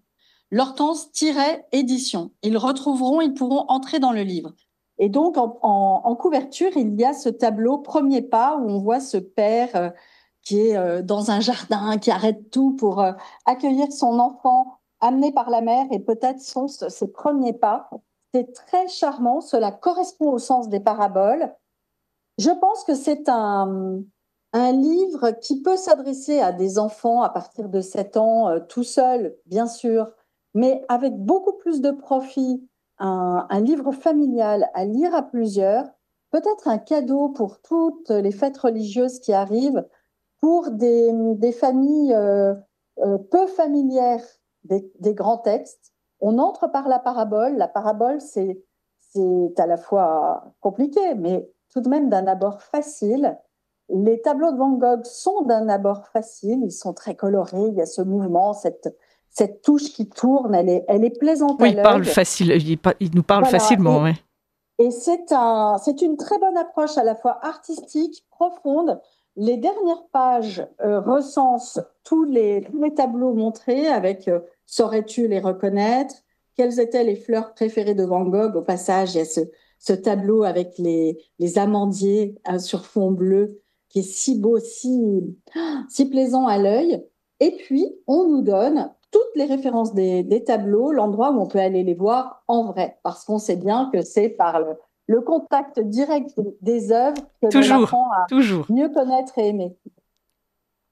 L'Hortense-Édition. Ils retrouveront, ils pourront entrer dans le livre. Et donc, en, en, en couverture, il y a ce tableau Premier pas où on voit ce père euh, qui est euh, dans un jardin, qui arrête tout pour euh, accueillir son enfant amené par la mère et peut-être sont ses premiers pas. C'est très charmant, cela correspond au sens des paraboles. Je pense que c'est un, un livre qui peut s'adresser à des enfants à partir de sept ans, euh, tout seul, bien sûr, mais avec beaucoup plus de profit. Un, un livre familial à lire à plusieurs, peut-être un cadeau pour toutes les fêtes religieuses qui arrivent, pour des, des familles euh, euh, peu familières des, des grands textes. On entre par la parabole. La parabole, c'est, c'est à la fois compliqué, mais tout de même d'un abord facile. Les tableaux de Van Gogh sont d'un abord facile. Ils sont très colorés. Il y a ce mouvement, cette, cette touche qui tourne. Elle est, elle est plaisante oui, à l'œil. Il parle facile. Il, il nous parle voilà. facilement, et, oui. Et c'est, un, c'est une très bonne approche à la fois artistique, profonde. Les dernières pages euh, recensent tous les, tous les tableaux montrés avec euh, « Saurais-tu les reconnaître ?» Quelles étaient les fleurs préférées de Van Gogh ? Au passage, il y a ce, ce tableau avec les, les amandiers hein, sur fond bleu qui est si beau, si, si plaisant à l'œil. Et puis, on nous donne toutes les références des, des tableaux, l'endroit où on peut aller les voir en vrai, parce qu'on sait bien que c'est par le, le contact direct des œuvres que toujours, l'on apprend à toujours. mieux connaître et aimer.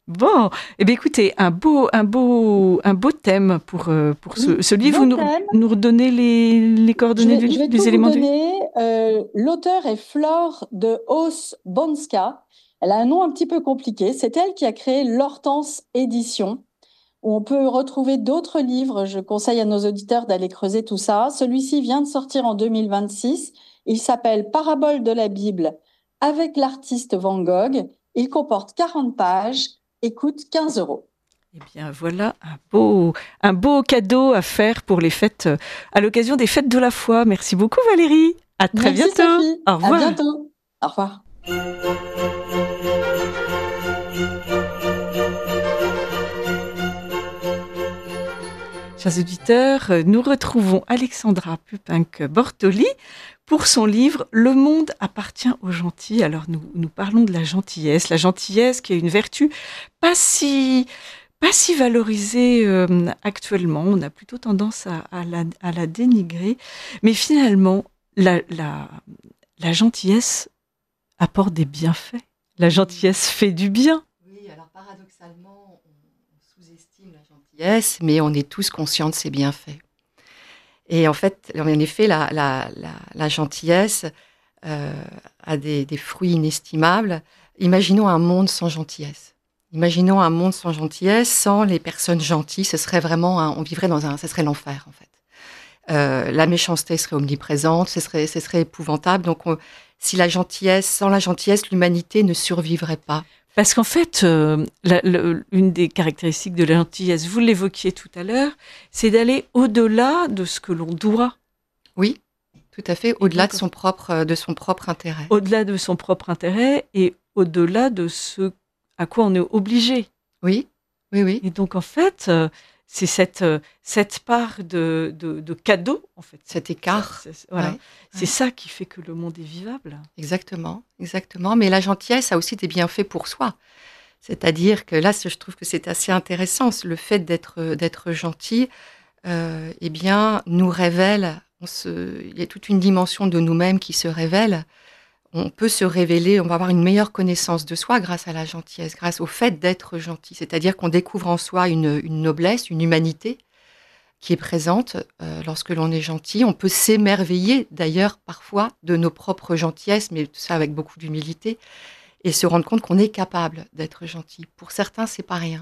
Bon, eh bien écoutez, un beau, un beau, un beau thème pour, euh, pour ce, Oui, ce livre. beau Vous nous, thème. nous redonnez les, les Je coordonnées vais, du je vais livre, tout les vous éléments du livre. donner. Euh, l'auteur est Flore de Haus-Bonska. Elle a un nom un petit peu compliqué. C'est elle qui a créé l'Hortense Édition, où on peut retrouver d'autres livres. Je conseille à nos auditeurs d'aller creuser tout ça. Celui-ci vient de sortir en deux mille vingt-six. Il s'appelle Parabole de la Bible avec l'artiste Van Gogh. Il comporte quarante pages et coûte quinze euros. Eh bien voilà un beau, un beau cadeau à faire pour les fêtes, euh, à l'occasion des fêtes de la foi. Merci beaucoup Valérie. À très Merci bientôt. Sophie. Au À revoir. bientôt. Au revoir. Chers auditeurs, nous retrouvons Alexandra Pupinck-Bortoli pour son livre « Le monde appartient aux gentils ». Alors nous, nous parlons de la gentillesse, la gentillesse qui est une vertu pas si, pas si valorisée euh, actuellement. On a plutôt tendance à, à, la, à la dénigrer. Mais finalement, la, la, la gentillesse apporte des bienfaits. La gentillesse fait du bien. Oui, alors paradoxalement, on, on sous-estime la gentillesse, mais on est tous conscients de ses bienfaits. Et en fait, en effet, la, la, la, la gentillesse euh, a des, des fruits inestimables. Imaginons un monde sans gentillesse. Imaginons un monde sans gentillesse, sans les personnes gentilles. Ce serait vraiment, un, on vivrait dans un, ce serait l'enfer en fait. Euh, la méchanceté serait omniprésente, ce serait, ce serait épouvantable. Donc, on, si la gentillesse, sans la gentillesse, l'humanité ne survivrait pas. Parce qu'en fait, euh, la, la, une des caractéristiques de la gentillesse, vous l'évoquiez tout à l'heure, c'est d'aller au-delà de ce que l'on doit. Oui, tout à fait, au-delà de son propre, de son propre intérêt. Au-delà de son propre intérêt et au-delà de ce à quoi on est obligé. Oui, oui, oui. Et donc, en fait, euh, c'est cette, euh, cette part de, de, de cadeau, en fait. Cet écart. C'est, c'est, voilà. Ouais, c'est ouais. ça qui fait que le monde est vivable. Exactement, exactement. Mais la gentillesse a aussi des bienfaits pour soi. C'est-à-dire que là, je trouve que c'est assez intéressant. Le fait d'être, d'être gentil, euh, eh bien, nous révèle, on se, il y a toute une dimension de nous-mêmes qui se révèle. On peut se révéler, on va avoir une meilleure connaissance de soi grâce à la gentillesse, grâce au fait d'être gentil. C'est-à-dire qu'on découvre en soi une, une noblesse, une humanité qui est présente euh, lorsque l'on est gentil. On peut s'émerveiller d'ailleurs parfois de nos propres gentillesses, mais tout ça avec beaucoup d'humilité, et se rendre compte qu'on est capable d'être gentil. Pour certains, c'est pas rien.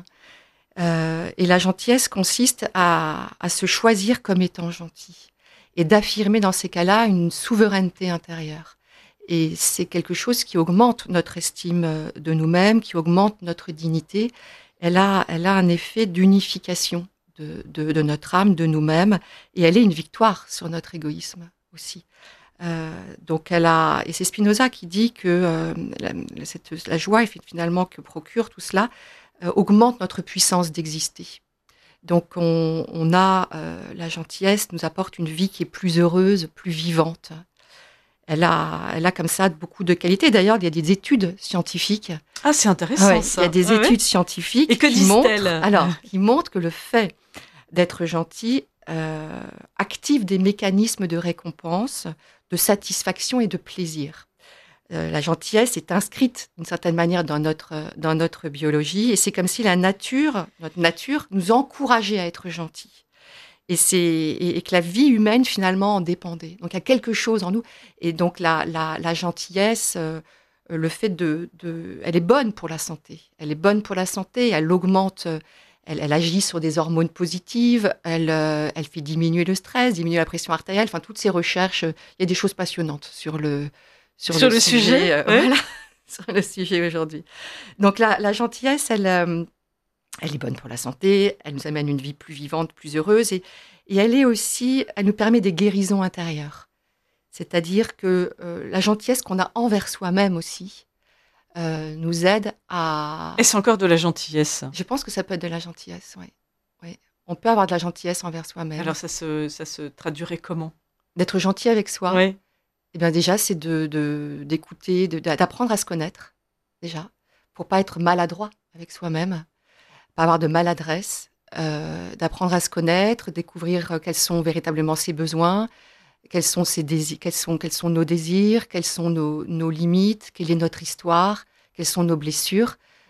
Euh, et la gentillesse consiste à, à se choisir comme étant gentil et d'affirmer dans ces cas-là une souveraineté intérieure. Et c'est quelque chose qui augmente notre estime de nous-mêmes, qui augmente notre dignité. Elle a, elle a un effet d'unification de, de, de notre âme, de nous-mêmes, et elle est une victoire sur notre égoïsme aussi. Euh, donc elle a, et c'est Spinoza qui dit que euh, la, cette, la joie finalement que procure tout cela euh, augmente notre puissance d'exister. Donc on, on a euh, la gentillesse nous apporte une vie qui est plus heureuse, plus vivante. Elle a, elle a comme ça beaucoup de qualités. D'ailleurs, il y a des études scientifiques. Ah, c'est intéressant ouais, ça. Il y a des ah, études ouais. scientifiques Et que qui montrent, disent-elles ? alors, qui montrent que le fait d'être gentil euh, active des mécanismes de récompense, de satisfaction et de plaisir. Euh, la gentillesse est inscrite d'une certaine manière dans notre, dans notre biologie, et c'est comme si la nature, notre nature, nous encourageait à être gentils. Et, c'est, et, et que la vie humaine, finalement, en dépendait. Donc, il y a quelque chose en nous. Et donc, la, la, la gentillesse, euh, le fait de, de... Elle est bonne pour la santé. Elle est bonne pour la santé. Elle augmente... Elle, elle agit sur des hormones positives. Elle, euh, elle fait diminuer le stress, diminuer la pression artérielle. Enfin, toutes ces recherches... Il y a des choses passionnantes sur le, sur sur le, le sujet. sujet euh, ouais. Voilà, sur le sujet aujourd'hui. Donc, la, la gentillesse, elle... Euh, Elle est bonne pour la santé, elle nous amène une vie plus vivante, plus heureuse, et, et elle est aussi, elle nous permet des guérisons intérieures. C'est-à-dire que euh, la gentillesse qu'on a envers soi-même aussi euh, nous aide à... Est-ce encore de la gentillesse ? Je pense que ça peut être de la gentillesse, oui. oui. On peut avoir de la gentillesse envers soi-même. Alors ça se, ça se traduirait comment ? D'être gentil avec soi. Ouais. Eh bien déjà, c'est de, de, d'écouter, de, d'apprendre à se connaître, déjà, pour pas être maladroit avec soi-même. Pas avoir de maladresse, euh, d'apprendre à se connaître, découvrir quels sont véritablement ses besoins, quels sont, ses désirs, quels sont, quels sont nos désirs, quelles sont nos, nos limites, quelle est notre histoire, quelles sont nos blessures.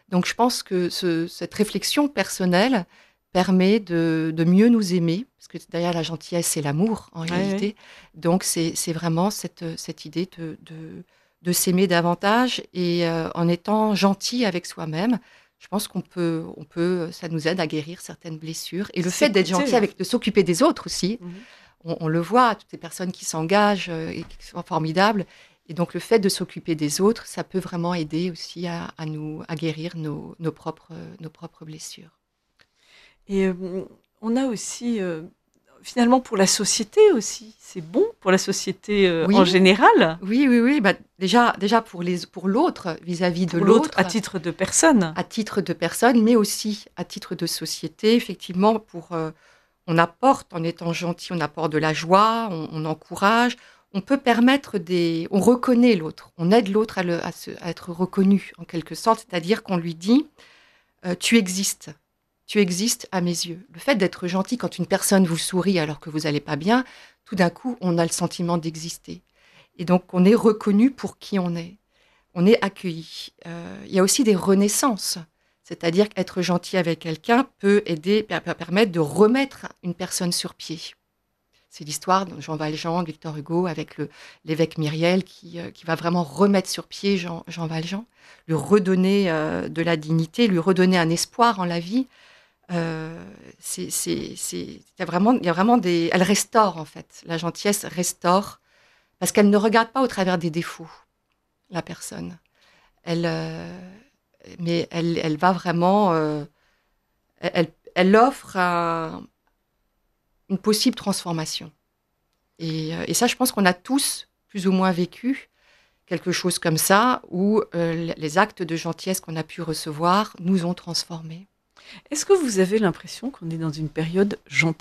Donc je pense que ce, cette réflexion personnelle permet de, de mieux nous aimer, parce que derrière la gentillesse, c'est l'amour en Ouais, réalité. ouais. Donc c'est, c'est vraiment cette, cette idée de, de, de s'aimer davantage et euh, en étant gentil avec soi-même. Je pense qu'on peut, on peut, ça nous aide à guérir certaines blessures. Et le fait d'être S'écouter, gentil, en avec, de s'occuper des autres aussi, Mhm. on, on le voit, toutes ces personnes qui s'engagent euh, et qui sont formidables. Et donc le fait de s'occuper des autres, ça peut vraiment aider aussi à, à nous, à guérir nos, nos propres, nos propres blessures. Et euh, on a aussi, euh, finalement, pour la société aussi, c'est bon pour la société euh, Oui. en général, Oui, oui, oui. Bah, déjà, déjà pour, les, pour l'autre, vis-à-vis de pour l'autre, l'autre, à titre de personne. à titre de personne, mais aussi à titre de société, effectivement, pour, euh, on apporte, en étant gentil, on apporte de la joie, on, on encourage, on peut permettre des... On reconnaît l'autre, on aide l'autre à, le, à, se, à être reconnu, en quelque sorte, c'est-à-dire qu'on lui dit euh, « tu existes ». Tu existes à mes yeux. Le fait d'être gentil quand une personne vous sourit alors que vous n'allez pas bien, tout d'un coup, on a le sentiment d'exister. Et donc, on est reconnu pour qui on est. On est accueilli. Euh, il y a aussi des renaissances. C'est-à-dire qu'être gentil avec quelqu'un peut aider, per- permettre de remettre une personne sur pied. C'est l'histoire de Jean Valjean, de Victor Hugo, avec le, l'évêque Myriel qui, euh, qui va vraiment remettre sur pied Jean, Jean Valjean, lui redonner euh, de la dignité, lui redonner un espoir en la vie. Euh, c'est, c'est, c'est, il y a vraiment, il y a vraiment des, elle restaure en fait. La gentillesse restaure parce qu'elle ne regarde pas au travers des défauts la personne. Elle, euh, mais elle, elle va vraiment, euh, elle, elle offre un, une possible transformation. Et, euh, et ça, je pense qu'on a tous plus ou moins vécu quelque chose comme ça, où euh, les actes de gentillesse qu'on a pu recevoir nous ont transformés. Est-ce que vous avez l'impression qu'on est dans une période gentille ?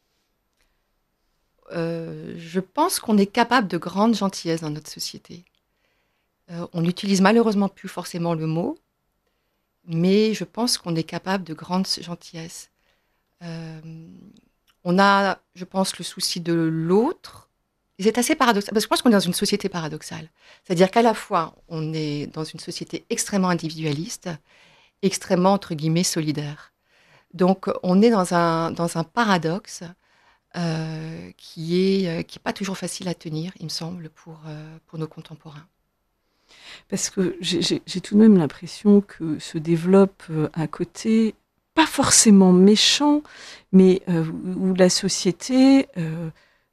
Euh, je pense qu'on est capable de grandes gentillesses dans notre société. Euh, on n'utilise malheureusement plus forcément le mot, mais je pense qu'on est capable de grandes gentillesses. Euh, on a, je pense, le souci de l'autre. Et c'est assez paradoxal, parce que je pense qu'on est dans une société paradoxale. C'est-à-dire qu'à la fois, on est dans une société extrêmement individualiste, extrêmement, entre guillemets, solidaire. Donc, on est dans un, dans un paradoxe euh, qui est, euh, qui est pas toujours facile à tenir, il me semble, pour, euh, pour nos contemporains. Parce que j'ai, j'ai, j'ai tout de même l'impression que se développe euh, un côté pas forcément méchant, mais euh, où la société euh,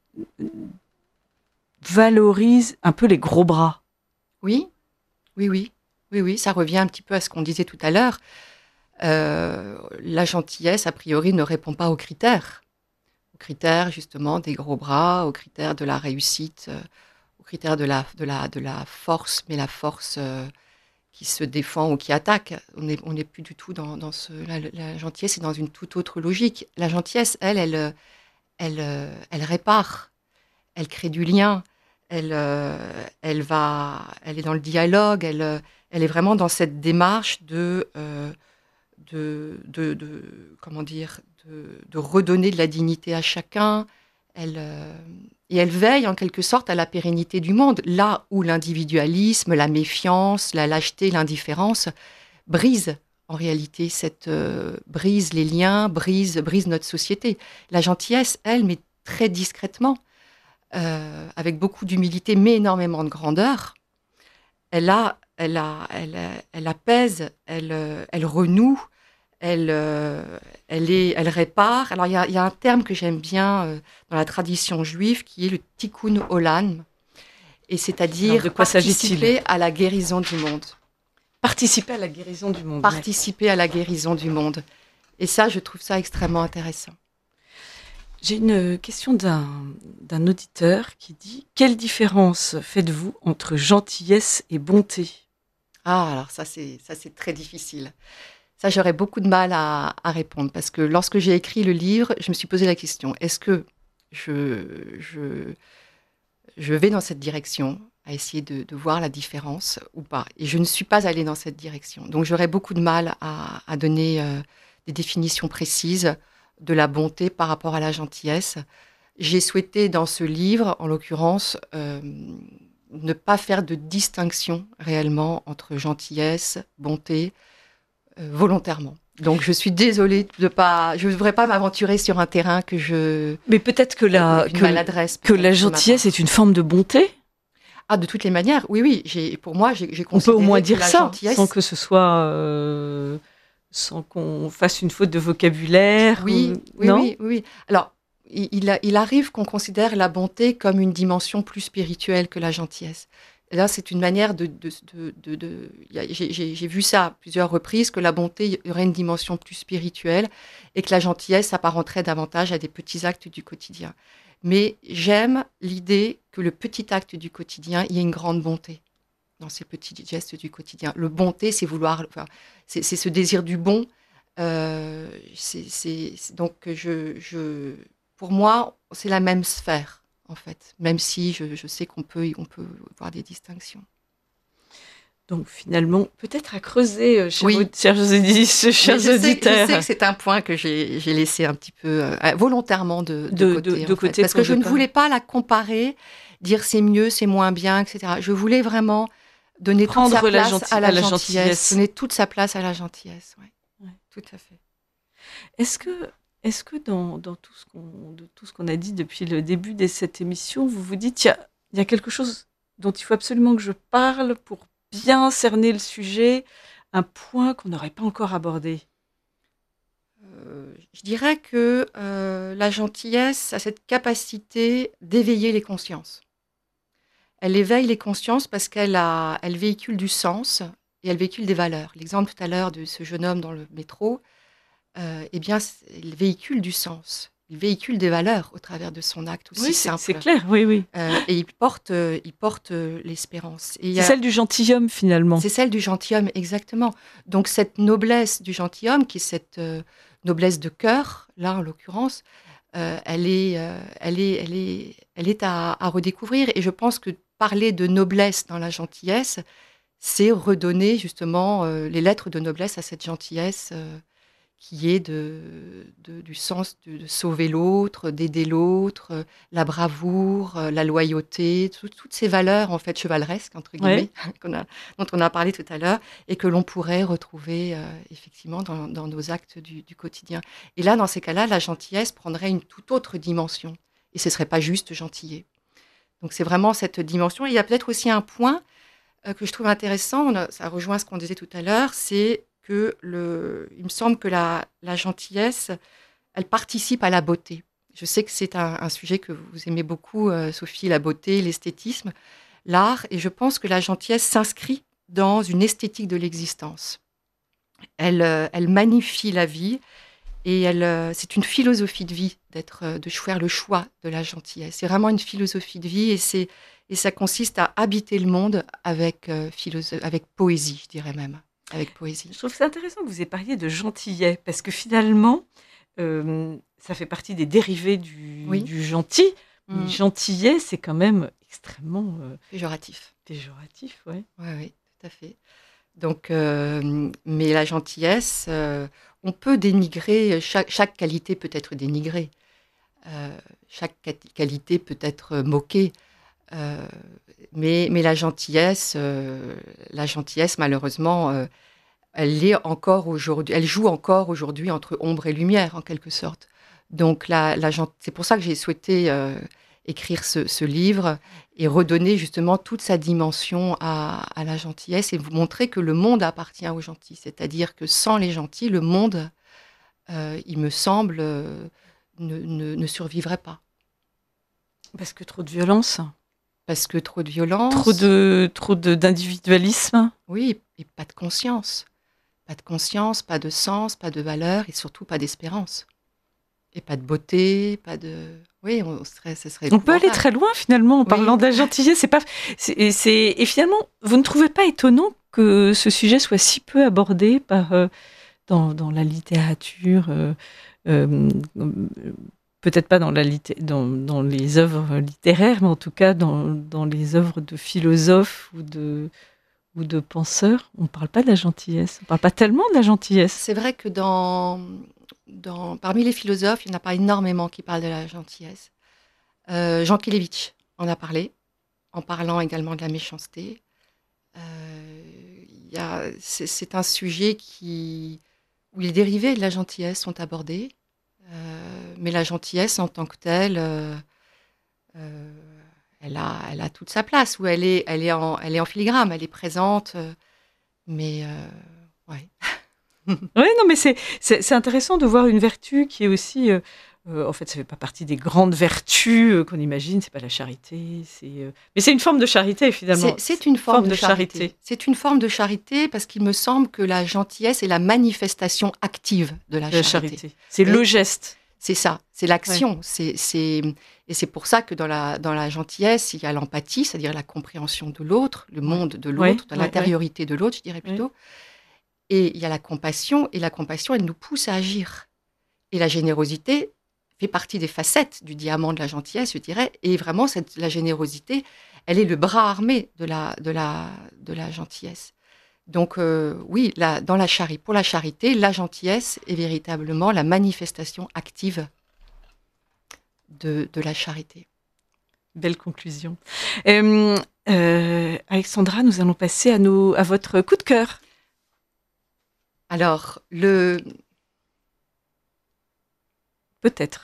valorise un peu les gros bras. Oui, oui, oui, oui, oui, ça revient un petit peu à ce qu'on disait tout à l'heure. Euh, la gentillesse, a priori, ne répond pas aux critères. Aux critères, justement, des gros bras, aux critères de la réussite, euh, aux critères de la, de la, de la force, mais la force euh, qui se défend ou qui attaque. On n'est on n'est plus du tout dans, dans ce... La, la gentillesse est dans une toute autre logique. La gentillesse, elle, elle, elle, elle, elle répare, elle crée du lien, elle, euh, elle, va, elle est dans le dialogue, elle, elle est vraiment dans cette démarche de... Euh, De, de, de, comment dire, de, de redonner de la dignité à chacun. Elle, euh, et elle veille en quelque sorte à la pérennité du monde, là où l'individualisme, la méfiance, la lâcheté, l'indifférence brisent en réalité, cette, euh, brise les liens, brise, brise notre société. La gentillesse, elle, mais très discrètement, euh, avec beaucoup d'humilité, mais énormément de grandeur, elle, a, elle, a, elle, elle apaise, elle, elle renoue, Elle, euh, elle, est, elle répare. Alors, il y a, y a un terme que j'aime bien euh, dans la tradition juive qui est le tikkun olam. Et c'est-à-dire Alors, de quoi participer s'agit-il ? à la guérison du monde. Participer à la guérison du monde. Participer à la guérison du monde. Et ça, je trouve ça extrêmement intéressant. J'ai une question d'un, d'un auditeur qui dit « Quelle différence faites-vous entre gentillesse et bonté ?» Ah, alors ça, c'est, ça, c'est très difficile. Ça, j'aurais beaucoup de mal à, à répondre parce que lorsque j'ai écrit le livre, je me suis posé la question, est-ce que je, je, je vais dans cette direction, à essayer de, de voir la différence ou pas? Et je ne suis pas allée dans cette direction. Donc, j'aurais beaucoup de mal à, à donner euh, des définitions précises de la bonté par rapport à la gentillesse. J'ai souhaité, dans ce livre, en l'occurrence, euh, ne pas faire de distinction réellement entre gentillesse, bonté, euh, volontairement. Donc je suis désolée de pas, je ne devrais pas m'aventurer sur un terrain que je. Mais peut-être que la une que, maladresse, que peut-être, la de ma gentillesse part. est une forme de bonté. Ah, de toutes les manières, oui, oui. J'ai, pour moi, j'ai, j'ai On peut considéré au moins que dire la ça, gentillesse. sans que ce soit, euh, sans qu'on fasse une faute de vocabulaire. Oui, ou- oui, non oui, oui, oui. Alors, il, il a- il arrive qu'on considère la bonté comme une dimension plus spirituelle que la gentillesse. Et là, c'est une manière de... de, de, de- de- il y a- j'ai, j'ai- j'ai vu ça à plusieurs reprises, que la bonté aurait une dimension plus spirituelle et que la gentillesse s'apparenterait davantage à des petits actes du quotidien. Mais j'aime l'idée que le petit acte du quotidien, il y ait une grande bonté dans ces petits gestes du quotidien. Le bonté, c'est vouloir... Enfin, c'est, c'est ce désir du bon. Euh, c'est, c'est- c'est- donc, je, je, pour moi, c'est la même sphère, en fait, même si je, je sais qu'on peut, on peut voir des distinctions. Donc finalement, peut-être à creuser, euh, chers, Oui. aud- chers, audi- chers Mais je, sais, auditeurs. je sais que c'est un point que j'ai, j'ai laissé un petit peu euh, volontairement de, de, De- côté, de- de en fait, côté parce pour que je ne ne pas- voulais pas la comparer, dire c'est mieux, c'est moins bien, et cetera. Je voulais vraiment donner toute Prendre sa la place genti- à la, à la gentillesse, gentillesse. donner toute sa place à la gentillesse. Ouais. Ouais. Tout à fait. Est-ce que, est-ce que dans, dans tout ce qu'on, de tout ce qu'on a dit depuis le début de cette émission, vous vous dites, il y a, il y a quelque chose dont il faut absolument que je parle pour bien cerner le sujet, un point qu'on n'aurait pas encore abordé? Euh, je dirais que euh, la gentillesse a cette capacité d'éveiller les consciences. Elle éveille les consciences parce qu'elle a, elle véhicule du sens et elle véhicule des valeurs. L'exemple tout à l'heure de ce jeune homme dans le métro, euh, eh bien, c'est- il véhicule du sens. Il véhicule des valeurs au travers de son acte aussi Oui, c'est, simple. c'est clair, oui, oui. Euh, et il porte, euh, il porte euh, l'espérance. Et il y C'est a- celle du gentilhomme, finalement. c'est celle du gentilhomme, exactement. Donc cette noblesse du gentilhomme, qui est cette euh, noblesse de cœur, là en l'occurrence, euh, elle est, euh, elle est, elle est, elle est à, à redécouvrir. Et je pense que parler de noblesse dans la gentillesse, c'est redonner justement euh, les lettres de noblesse à cette gentillesse euh, qui est de, de- du sens de, de sauver l'autre, d'aider l'autre, euh, la bravoure, euh, la loyauté, tout- toutes ces valeurs en fait chevaleresques entre guillemets qu'on a- dont on a parlé tout à l'heure et que l'on pourrait retrouver euh, effectivement dans, dans nos actes du, du quotidien. Et là, dans ces cas-là, la gentillesse prendrait une toute autre dimension et ce serait pas juste gentiller. Donc c'est vraiment cette dimension. Et il y a peut-être aussi un point euh, que je trouve intéressant, on a- ça rejoint ce qu'on disait tout à l'heure, c'est que le, il me semble que la, la gentillesse, elle participe à la beauté. Je sais que c'est un, un sujet que vous aimez beaucoup, euh, Sophie, la beauté, l'esthétisme, l'art, et je pense que la gentillesse s'inscrit dans une esthétique de l'existence. Elle, euh, elle magnifie la vie et elle, euh, c'est une philosophie de vie d'être, euh, de faire le choix de la gentillesse. C'est vraiment une philosophie de vie et, c'est, et ça consiste à habiter le monde avec, euh, philosophe, avec poésie, je dirais même. Avec poésie. Je trouve ça intéressant que vous ayez parlé de gentillet, parce que finalement, euh, ça fait partie des dérivés du, Oui. du gentil. Mm. Mais gentillet, c'est quand même extrêmement euh, Péjoratif. péjoratif, ouais. Oui, oui, tout à fait. Donc, euh, mais la gentillesse, euh, on peut dénigrer, chaque, chaque qualité peut être dénigrée. Euh, chaque ca- qualité peut être moquée. Euh, mais, mais la gentillesse, euh, la gentillesse, malheureusement, euh, elle est encore aujourd'hui, elle joue encore aujourd'hui entre ombre et lumière, en quelque sorte. Donc, la, la gent- c'est pour ça que j'ai souhaité euh, écrire ce, ce livre et redonner justement toute sa dimension à, à la gentillesse et vous montrer que le monde appartient aux gentils. C'est-à-dire que sans les gentils, le monde, euh, il me semble, euh, ne, ne, ne survivrait pas. Parce que trop de violence, Parce que trop de violence. trop de trop de, d'individualisme. Oui, et pas de conscience. Pas de conscience, pas de sens, pas de valeur et surtout pas d'espérance. Et pas de beauté, pas de... Oui, on serait, ce serait... On peut aller épouvantable. très loin finalement en Oui. parlant de la gentillesse. C'est pas, c'est, et, c'est, et finalement, vous ne trouvez pas étonnant que ce sujet soit si peu abordé par, euh, dans, dans la littérature, euh, euh, peut-être pas dans, la litté- dans, dans les œuvres littéraires, mais en tout cas dans, dans les œuvres de philosophes ou de, ou de penseurs. On ne parle pas de la gentillesse. On ne parle pas tellement de la gentillesse. C'est vrai que dans, dans, parmi les philosophes, il n'y en a pas énormément qui parlent de la gentillesse. Euh, Jean Kelevitch en a parlé, en parlant également de la méchanceté. Euh, y a, c'est, c'est un sujet qui, où les dérivés de la gentillesse sont abordés, euh, mais la gentillesse en tant que telle, euh, euh, elle, a, elle a toute sa place, où elle est, elle est, en, elle est en filigrane, elle est présente, euh, mais euh, ouais. Oui, non, mais c'est, c'est, c'est intéressant de voir une vertu qui est aussi... Euh, euh, en fait, ça ne fait pas partie des grandes vertus euh, qu'on imagine, c'est pas la charité, c'est, euh, mais c'est une forme de charité, finalement. C'est, c'est une forme, forme de, de charité. charité. C'est une forme de charité parce qu'il me semble que la gentillesse est la manifestation active de la, la charité. charité. C'est Et le geste. C'est ça, c'est l'action. Ouais. C'est, c'est... Et c'est pour ça que dans la, dans la gentillesse, il y a l'empathie, c'est-à-dire la compréhension de l'autre, le monde de l'autre, ouais, dans ouais, l'intériorité ouais. de l'autre, je dirais plutôt. Ouais. Et il y a la compassion, et la compassion, elle nous pousse à agir. Et la générosité fait partie des facettes du diamant de la gentillesse, je dirais. Et vraiment, cette, la générosité, elle est le bras armé de la, de la, de la gentillesse. Donc euh, oui, la, dans la chari- pour la charité, la gentillesse est véritablement la manifestation active de, de la charité. Belle conclusion. Euh, euh, Alexandra, nous allons passer à, nos, à votre coup de cœur. Alors, le... Peut-être.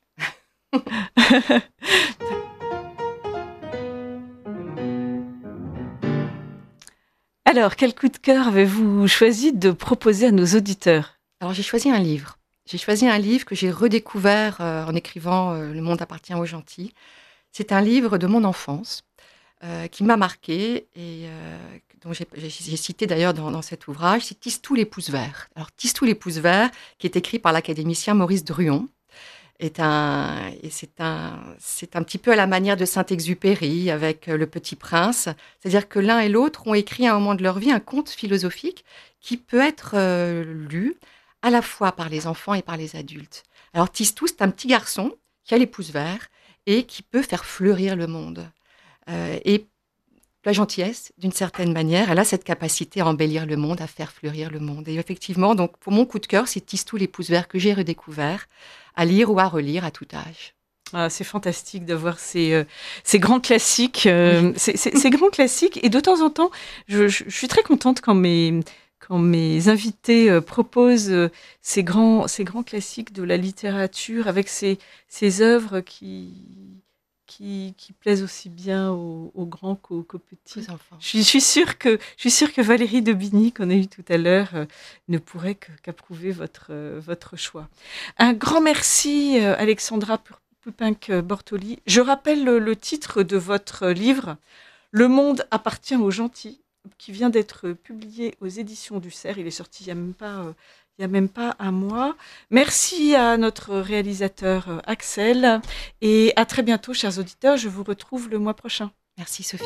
Alors, quel coup de cœur avez-vous choisi de proposer à nos auditeurs ? Alors, j'ai choisi un livre. J'ai choisi un livre que j'ai redécouvert euh, en écrivant euh, « Le monde appartient aux gentils ». C'est un livre de mon enfance euh, qui m'a marquée et euh, dont j'ai, j'ai cité d'ailleurs dans, dans cet ouvrage, c'est « Tistou les pouces verts ». Alors, « Tistou les pouces verts », qui est écrit par l'académicien Maurice Druon, est un, et c'est un, c'est un petit peu à la manière de Saint-Exupéry avec Le Petit Prince. C'est-à-dire que l'un et l'autre ont écrit à un moment de leur vie un conte philosophique qui peut être euh, lu à la fois par les enfants et par les adultes. Alors Tistou, c'est un petit garçon qui a les pouces verts et qui peut faire fleurir le monde. Euh, et la gentillesse, d'une certaine manière, elle a cette capacité à embellir le monde, à faire fleurir le monde. Et effectivement, donc, pour mon coup de cœur, c'est Tistou les pouces verts que j'ai redécouvert, à lire ou à relire à tout âge. Ah, c'est fantastique de voir ces, euh, ces grands classiques, euh, oui. ces, ces, ces grands classiques. Et de temps en temps, je, je, je suis très contente quand mes, quand mes invités euh, proposent euh, ces, grands, ces grands classiques de la littérature avec ces, ces œuvres qui... Qui, qui plaisent aussi bien aux, aux grands qu'aux, qu'aux petits. Je suis, je, suis sûre que, je suis sûre que Valérie Daubigny, qu'on a eue tout à l'heure, euh, ne pourrait que, qu'approuver votre, euh, votre choix. Un grand merci, euh, Alexandra Pupinck-Bortoli. Je rappelle le, le titre de votre livre, « Le monde appartient aux gentils », qui vient d'être publié aux éditions du Cerf. Il est sorti il n'y a même pas... Euh, Il n'y a même pas un mois. Merci à notre réalisateur Axel et à très bientôt, chers auditeurs. Je vous retrouve le mois prochain. Merci Sophie.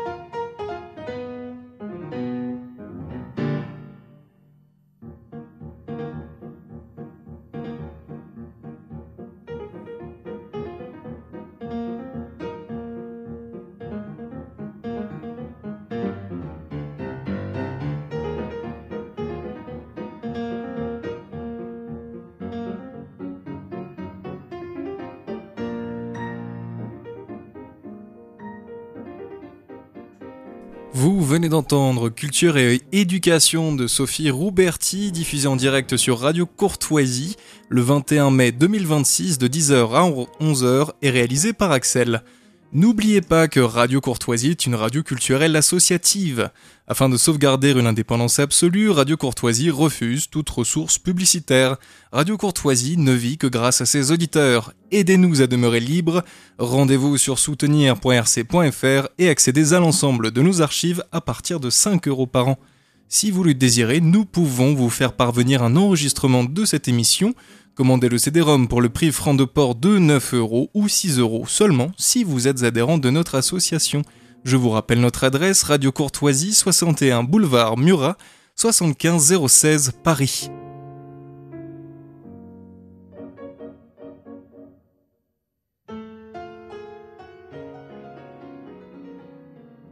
Vous venez d'entendre Culture et éducation de Sophie Rouberti, diffusée en direct sur Radio Courtoisie le vingt et un mai deux mille vingt-six de dix heures à onze heures et réalisée par Axel. N'oubliez pas que Radio Courtoisie est une radio culturelle associative. Afin de sauvegarder une indépendance absolue, Radio Courtoisie refuse toute ressource publicitaire. Radio Courtoisie ne vit que grâce à ses auditeurs. Aidez-nous à demeurer libres. Rendez-vous sur soutenir point r c point f r et accédez à l'ensemble de nos archives à partir de cinq euros par an. Si vous le désirez, nous pouvons vous faire parvenir un enregistrement de cette émission. Commandez le C D-ROM pour le prix franc de port de neuf euros ou six euros seulement si vous êtes adhérent de notre association. Je vous rappelle notre adresse, Radio Courtoisie, soixante et un boulevard Murat, soixante-quinze zéro seize Paris.